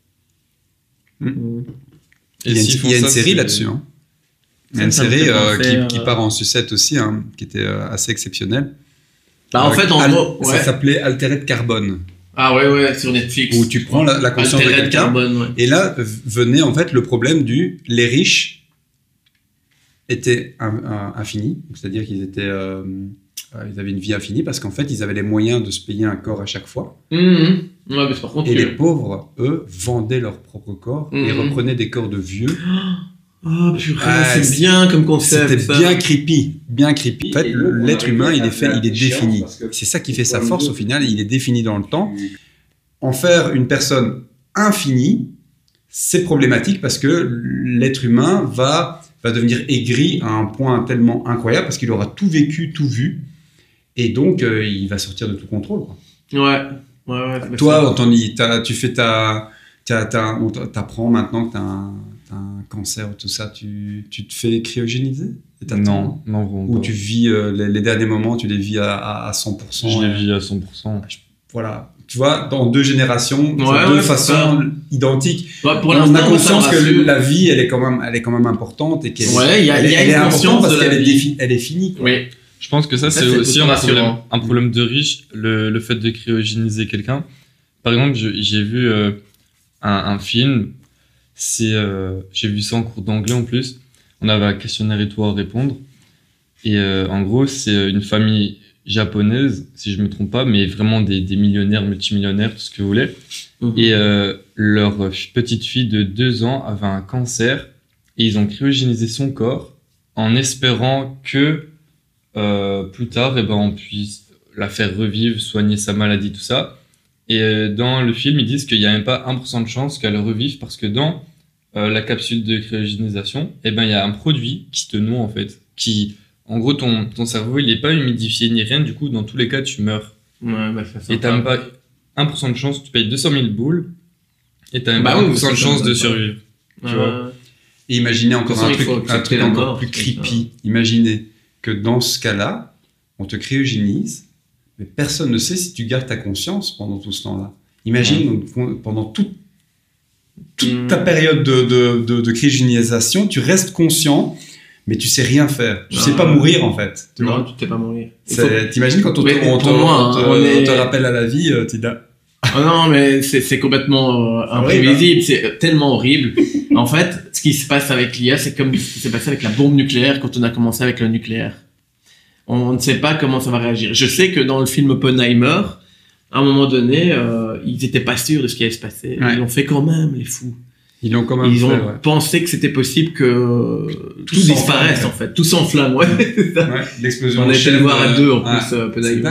Mhm. Il y a une, s'ils font il y a une ça, série c'est- là-dessus. Hein. Il y a Ça, une ça me série fait euh, penser, qui, euh, qui part en sucette aussi, hein, qui était euh, assez exceptionnelle. Bah, en Euh, fait, en Al- gros, Ça ouais. s'appelait Altered Carbone, Ah ouais, ouais, sur Netflix. où tu prends la, la conscience de Altered quelqu'un. Carbone, ouais. Et là v- venait en fait le problème du les riches étaient in- in- infinis, c'est-à-dire qu'ils étaient euh, euh, ils avaient une vie infinie parce qu'en fait ils avaient les moyens de se payer un corps à chaque fois. Mhm. Ouais, mais par contre, Et que- les pauvres, eux, vendaient leur propre corps et Mhm. reprenaient des corps de vieux. Oh, purée, Ah, c'est c'est- bien comme concept. C'était ça. bien creepy, bien creepy. En fait, Et le- donc, on l'être arrive humain, à il est fait, faire il est des chiens défini. parce que C'est ça qui fait sa pour force le au dos. final. Il est défini dans le temps. En faire une personne infinie, c'est problématique parce que l'être humain va, va devenir aigri à un point tellement incroyable parce qu'il aura tout vécu, tout vu, et donc euh, il va sortir de tout contrôle, quoi. Ouais. Ouais, ouais, toi, Anthony, t'as, tu fais ta, t'as, t'as, on t'apprend maintenant que tu as un, un cancer ou tout ça, tu, tu te fais cryogéniser? Non, non, vraiment Ou pas. tu vis euh, les, les derniers moments, tu les vis à, à, à cent pour cent? Je les vis à cent pour cent. Voilà. Tu vois, dans deux générations, ouais, deux ouais, façons identiques. Ouais, pour on a conscience que rassure. la vie, elle est quand même, elle est quand même importante et qu'elle ouais, y a, elle, y a elle est importante parce qu'elle est, défi- elle est finie. Quoi. Oui. Je pense que ça, ça c'est, c'est aussi un problème, un problème de riche, le, le fait de cryogéniser quelqu'un. Par exemple, je, j'ai vu euh, un, un film, c'est, euh, j'ai vu ça en cours d'anglais en plus. On avait un questionnaire et tout à répondre. Et euh, en gros, c'est une famille japonaise, si je me trompe pas, mais vraiment des, des millionnaires, multimillionnaires, tout ce que vous voulez. Mmh. Et euh, leur petite fille de deux ans avait un cancer et ils ont cryogénisé son corps en espérant que euh, plus tard, eh ben, on puisse la faire revivre, soigner sa maladie, tout ça. Et euh, dans le film, ils disent qu'il n'y a même pas un pour cent de chance qu'elle revive parce que dans euh, la capsule de cryogénisation, eh ben, il y a un produit qui te noie en fait, qui... En gros, ton, ton cerveau, il n'est pas humidifié ni rien, du coup, dans tous les cas, tu meurs. Ouais, bah, ça et tu n'as même pas un pour cent de chance, tu payes deux cent mille boules, et tu n'as même bah pas oui, un pour cent de chance de survivre. Euh... Tu vois. Et imaginez encore un truc, un truc encore mort, plus creepy. Imaginez que dans ce cas-là, on te cryogénise, mais personne ne sait si tu gardes ta conscience pendant tout ce temps-là. Imagine, ouais. pendant toute, toute mmh. ta période de, de, de, de cryogénisation, tu restes conscient, mais tu sais rien faire. Tu non, sais pas mourir, en fait. Tu non, vois tu sais pas mourir. Faut... T'imagines quand on, te, on, te, moi, on, te, on, est... on te rappelle à la vie, euh, tu là. Oh non, mais c'est, c'est complètement euh, imprévisible, c'est tellement horrible. En fait, ce qui se passe avec l'I A, c'est comme ce qui s'est passé avec la bombe nucléaire quand on a commencé avec le nucléaire. On ne sait pas comment ça va réagir. Je sais que dans le film Oppenheimer, à un moment donné, euh, ils étaient pas sûrs de ce qui allait se passer. Ouais. Ils l'ont fait quand même, les fous. Ils l'ont quand même Ils fait, ont ouais. pensé que c'était possible que tout, tout disparaisse, en fait. Tout s'enflamme, ouais. ouais l'explosion. On a été le voir à deux, en ah, plus, euh, Oppenheimer.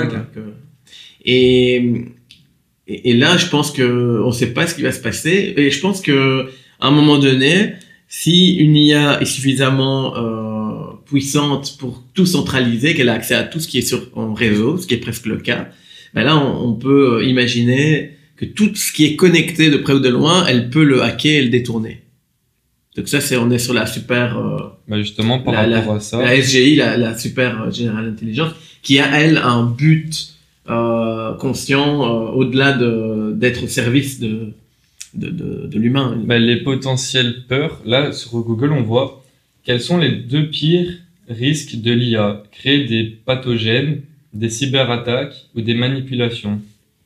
Et, et, et là, je pense que on sait pas ce qui va se passer. Et je pense que à un moment donné, si une I A est suffisamment euh, puissante pour tout centraliser, qu'elle a accès à tout ce qui est sur en réseau, ce qui est presque le cas, ben là, on, on peut imaginer que tout ce qui est connecté de près ou de loin, elle peut le hacker et le détourner. Donc ça, c'est on est sur la super... Euh, bah justement, par la, rapport la, à ça... La S G I, la, la super General Intelligence, qui a, elle, un but euh, conscient euh, au-delà de, d'être au service de, de, de, de l'humain. Bah, les potentielles peurs, là, sur Google, on voit quels sont les deux pires risques de l'I A. Créer des pathogènes, des cyberattaques ou des manipulations.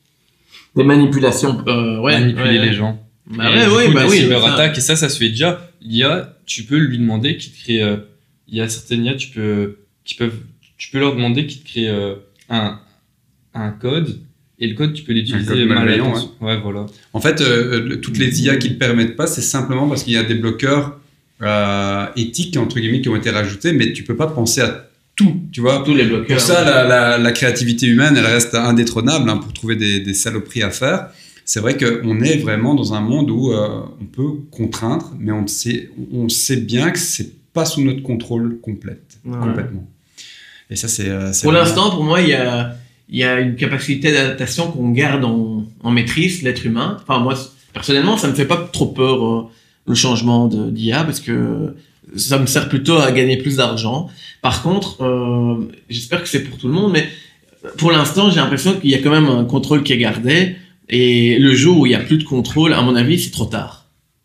Des manipulations, euh, ouais. Manipuler ouais, les gens. Bah ouais, ouais, coup, bah des oui. cyberattaques, et ça, ça se fait déjà. L'I A, tu peux lui demander qu'il te crée. Euh, il y a certaines I A, tu peux, qui peuvent, tu peux leur demander qu'il te crée euh, un, un code, et le code, tu peux l'utiliser malveillant. Ouais. ouais, voilà. En fait, euh, toutes les I A qui ne le permettent pas, c'est simplement parce qu'il y a des bloqueurs euh, éthiques, entre guillemets, qui ont été rajoutés, mais tu peux pas penser à tout, tu vois. Tous les bloqueurs. Pour ça, la, la, la créativité humaine, elle reste indétrônable hein, pour trouver des, des saloperies à faire. C'est vrai qu'on est vraiment dans un monde où euh, on peut contraindre, mais on sait, on sait bien que c'est pas sous notre contrôle complète, ouais. complètement. Et ça, c'est, c'est pour vraiment... l'instant, pour moi, il y a, il y a une capacité d'adaptation qu'on garde en, en maîtrise, l'être humain. Enfin, moi, personnellement, ça me fait pas trop peur euh, le changement de, d'I A parce que ça me sert plutôt à gagner plus d'argent. Par contre, euh, j'espère que c'est pour tout le monde, mais pour l'instant, j'ai l'impression qu'il y a quand même un contrôle qui est gardé. Et le jour où il n'y a plus de contrôle, à mon avis, c'est trop tard.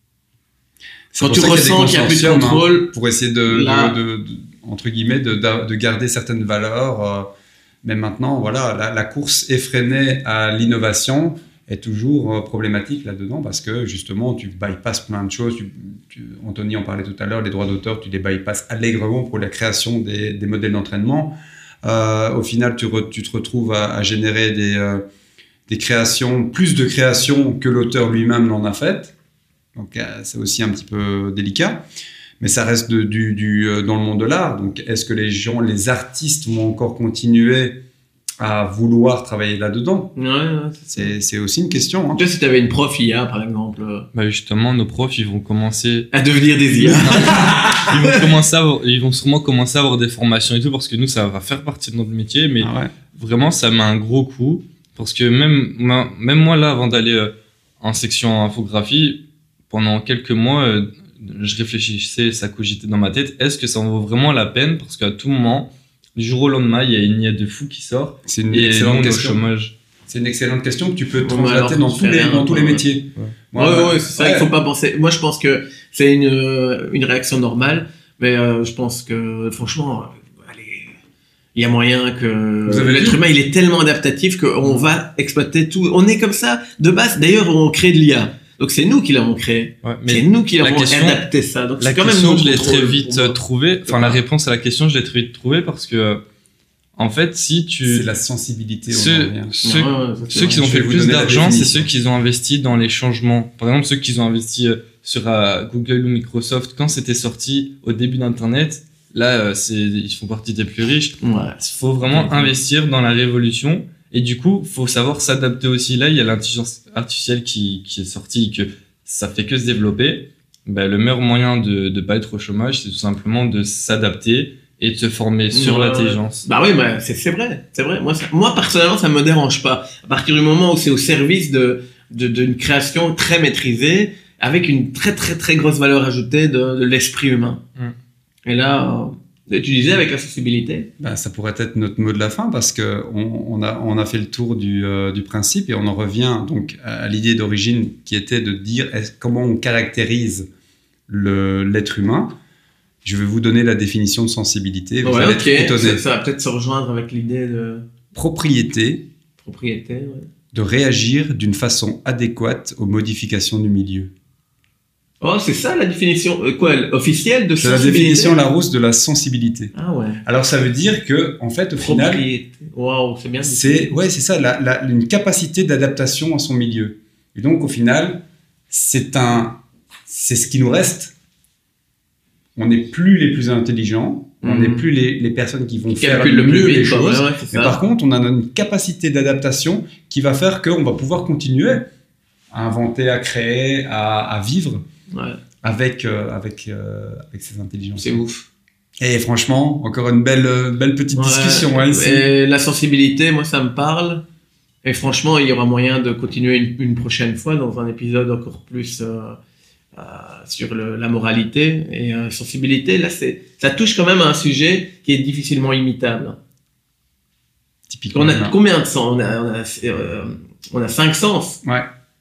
C'est quand tu ressens qu'il n'y a plus de contrôle... Hein, pour essayer de, là, de, de, de, entre guillemets, de, de garder certaines valeurs. Euh, mais maintenant, voilà, la, la course effrénée à l'innovation est toujours euh, problématique là-dedans parce que, justement, tu bypasses plein de choses. Tu, tu, Anthony en parlait tout à l'heure, les droits d'auteur, tu les bypasses allègrement pour la création des, des modèles d'entraînement. Euh, au final, tu, re, tu te retrouves à, à générer des... Euh, des créations, plus de créations que l'auteur lui-même n'en a faites. Donc, euh, c'est aussi un petit peu délicat. Mais ça reste de, du, du, euh, dans le monde de l'art. Donc, est-ce que les gens, les artistes vont encore continuer à vouloir travailler là-dedans. Ouais, ouais, c'est, c'est aussi une question. Hein. Tu vois, si tu avais une prof I A, par exemple. Bah justement, nos profs, ils vont commencer à devenir des I A. ils vont commencer à avoir, ils vont sûrement commencer à avoir des formations et tout, parce que nous, ça va faire partie de notre métier, mais ah ouais. vraiment, ça met un gros coup, parce que même, moi, même moi, là, avant d'aller euh, en section infographie, pendant quelques mois, euh, je réfléchissais, ça cogitait dans ma tête, est-ce que ça en vaut vraiment la peine? Parce qu'à tout moment, du jour au lendemain, il y a une I A de fou qui sort. C'est une et excellente nous, question. Au chômage. C'est une excellente question que tu peux Ouais, translater alors, dans tous les, rien, dans tous les ouais. métiers. Ouais, Moi, ouais, bah, ouais, c'est ça ouais. qu'il faut pas penser. Moi, je pense que c'est une, euh, une réaction normale, mais euh, je pense que, franchement, euh, allez, il y a moyen que Vous avez l'être vu humain, il est tellement adaptatif qu'on va exploiter tout. On est comme ça, de base. D'ailleurs, on crée de l'I A. Donc, c'est nous qui l'avons créé. Ouais, C'est mais nous qui la avons question- adapté ça. Donc, la c'est quand même question, nous je l'ai contrôle, très vite pour moi. euh, trouvée. Enfin, la réponse à la question, je l'ai très vite trouvée parce que, euh, en fait, si tu... C'est la sensibilité. on en Ceux, revient. ceux, Ouais, ouais, ça, c'est ceux vrai. qui ont Je fait vais le vous plus donner la d'argent, c'est définition. ceux qui ont investi dans les changements. Par exemple, ceux qui ont investi euh, sur euh, Google ou Microsoft quand c'était sorti au début d'Internet. Là, euh, c'est, ils font partie des plus riches. Ouais. Il faut vraiment Mhm. investir dans la révolution. Et du coup, il faut savoir s'adapter aussi. Là, il y a l'intelligence artificielle qui, qui est sortie, que ça fait que se développer. Ben, le meilleur moyen de ne pas être au chômage, c'est tout simplement de s'adapter et de se former sur Ouais. l'intelligence. Bah oui, bah, c'est, c'est vrai, c'est vrai. Moi, ça- moi, personnellement, ça me dérange pas. À partir du moment où c'est au service de, de, d'une création très maîtrisée, avec une très, très, très grosse valeur ajoutée de, de l'esprit humain. Mm. Et là, euh, tu disais avec la sensibilité. Bah, ça pourrait être notre mot de la fin parce que on, on a, on a fait le tour du, euh, du principe et on en revient donc à l'idée d'origine qui était de dire est-ce- comment on caractérise le, l'être humain. Je vais vous donner la définition de sensibilité. Vous Ouais, allez ok. être étonné. Ça, ça va peut-être se rejoindre avec l'idée de Propriété propriété. Ouais. de réagir d'une façon adéquate aux modifications du milieu. Oh, c'est ça la définition, euh, quoi, officielle de C'est la sensibilité. définition Larousse de la sensibilité. Ah ouais. Alors ça veut dire que en fait au final Propriété. Waouh, c'est bien. dit. c'est ouais c'est ça la, la- une capacité d'adaptation à son milieu. Et donc au final c'est un c'est ce qui nous reste. On n'est plus les plus intelligents, on Mhm. n'est plus les, les personnes qui vont Qui faire calcule le le plus mieux les vite, quoi. choses. Ouais, ouais, c'est Mais ça. par contre, on a une capacité d'adaptation qui va faire qu'on va pouvoir continuer à inventer, à créer, à, à vivre Ouais, avec, euh, avec, euh, avec ces intelligences. c'est ouf. Et franchement, encore une belle, euh, belle petite Ouais, discussion hein, ici. et la sensibilité, moi, ça me parle. Et franchement, il y aura moyen de continuer une, une prochaine fois dans un épisode encore plus euh, euh, sur le, la moralité et euh, sensibilité. Là, c'est, ça touche quand même à un sujet qui est difficilement imitable. Typiquement. On a voilà. combien de sens? On a, on a, euh, on a cinq sens. Ouais.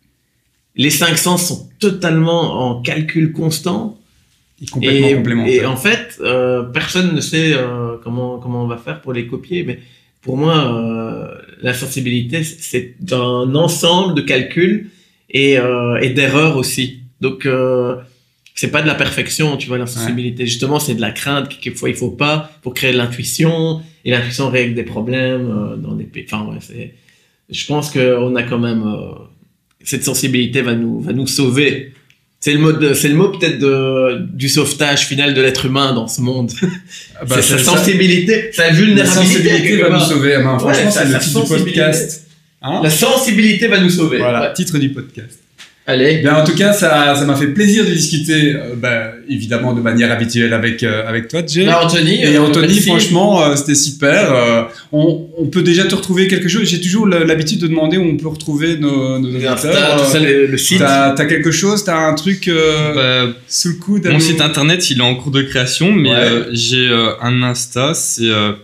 Les cinq sens sont totalement en calcul constant. Et complètement et, complémentaire. et en fait, euh, personne ne sait euh, comment, comment on va faire pour les copier. Mais pour moi, euh, la sensibilité, c'est un ensemble de calculs et, euh, et d'erreurs aussi. Donc, euh, c'est pas de la perfection, tu vois, la sensibilité. Ouais. Justement, c'est de la crainte. Quelquefois, il faut pas pour créer de l'intuition. Et l'intuition règle des problèmes euh, dans des pays. Enfin, ouais, c'est. Je pense qu'on a quand même euh, cette sensibilité va nous va nous sauver. C'est le mot de, c'est le mot peut-être de, du sauvetage final de l'être humain dans ce monde. Ah bah, c'est c'est sa ça. sensibilité, sa La vulnérabilité. sensibilité va nous sauver. Ah, ben, franchement, Ouais, c'est sa le titre du sensibilité. podcast. Hein La sensibilité va nous sauver. Voilà, Ouais. titre du podcast. Allez. Bien, en tout cas, ça, ça m'a fait plaisir de discuter, euh, bah, évidemment de manière habituelle avec euh, avec toi, Jay. Bah, Anthony. Et euh, Anthony, merci. franchement, euh, c'était super. Euh, on, on peut déjà te retrouver quelque chose. J'ai toujours l'habitude de demander où on peut retrouver nos, nos auditeurs. Insta, tout ça, le, le site. T'as t'as quelque chose, t'as un truc euh, Bah, sous le coude. à mon nous- site internet, il est en cours de création, mais Ouais. euh, j'ai euh, un Insta, c'est euh,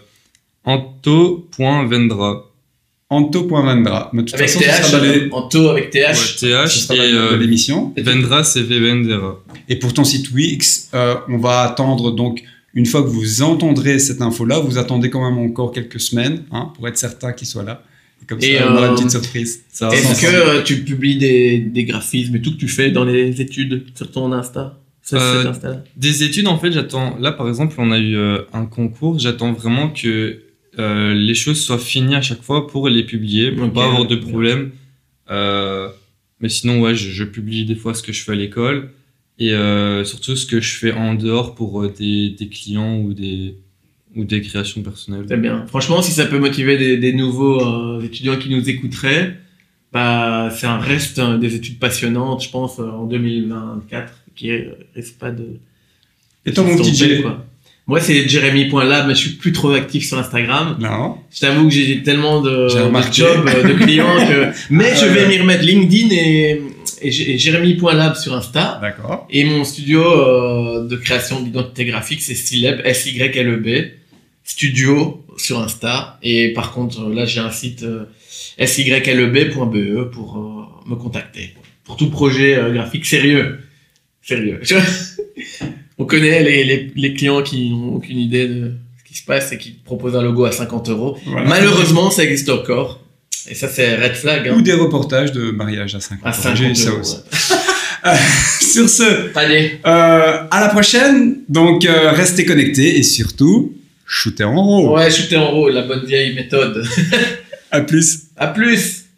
anto point vendra. Anto point vendra. Mais de toute Avec façon, ce T H. sera dans les- Anto avec T H. Ouais, ce T H sera et dans les- de euh, l'émission. Vendra, c'est V Vendera. Et pour ton site Wix, euh, on va attendre donc une fois que vous entendrez cette info-là, vous attendez quand même encore quelques semaines hein, pour être certain qu'il soit là. Et comme Et ça, on aura euh, une petite surprise. Ça va Est-ce s'en que euh, tu publies des, des graphismes et tout que tu fais dans les études sur ton Insta? Ça, Euh, cet Insta-là. Des études, en fait, j'attends. Là, par exemple, on a eu euh, un concours. J'attends vraiment que euh, les choses soient finies à chaque fois pour les publier, pour Ok, pas avoir de bien. problème. Euh, mais sinon, ouais, je, je publie des fois ce que je fais à l'école et euh, surtout ce que je fais en dehors pour euh, des, des clients ou des ou des créations personnelles. C'est bien. Franchement, si ça peut motiver des, des nouveaux euh, étudiants qui nous écouteraient, bah, c'est un reste hein, des études passionnantes, je pense, en deux mille vingt-quatre, qui risque pas de... Et toi, mon petit Jay? Moi, c'est jeremy point lab, mais je suis plus trop actif sur Instagram. Non. Je t'avoue que j'ai tellement de, J'ai de jobs, de clients que... Mais je vais m'y remettre. LinkedIn et, et, et jeremy point lab sur Insta. D'accord. Et mon studio euh, de création d'identité graphique, c'est Styleb, S Y L E B, studio sur Insta. Et par contre, là, j'ai un site euh, S Y L E B point B E pour euh, me contacter. Pour tout projet euh, graphique sérieux. Sérieux. On connaît les, les, les clients qui n'ont aucune idée de ce qui se passe et qui proposent un logo à cinquante euros. Voilà. Malheureusement, ça existe encore. Et ça, c'est red flag. Hein. Ou des reportages de mariage à cinquante euros. À cinquante ça euros, aussi. Ouais. euh, sur ce, allez. Euh, à la prochaine. Donc, euh, restez connectés et surtout, shootez en RAW. Ouais, shootez en RAW, la bonne vieille méthode. À plus. À plus.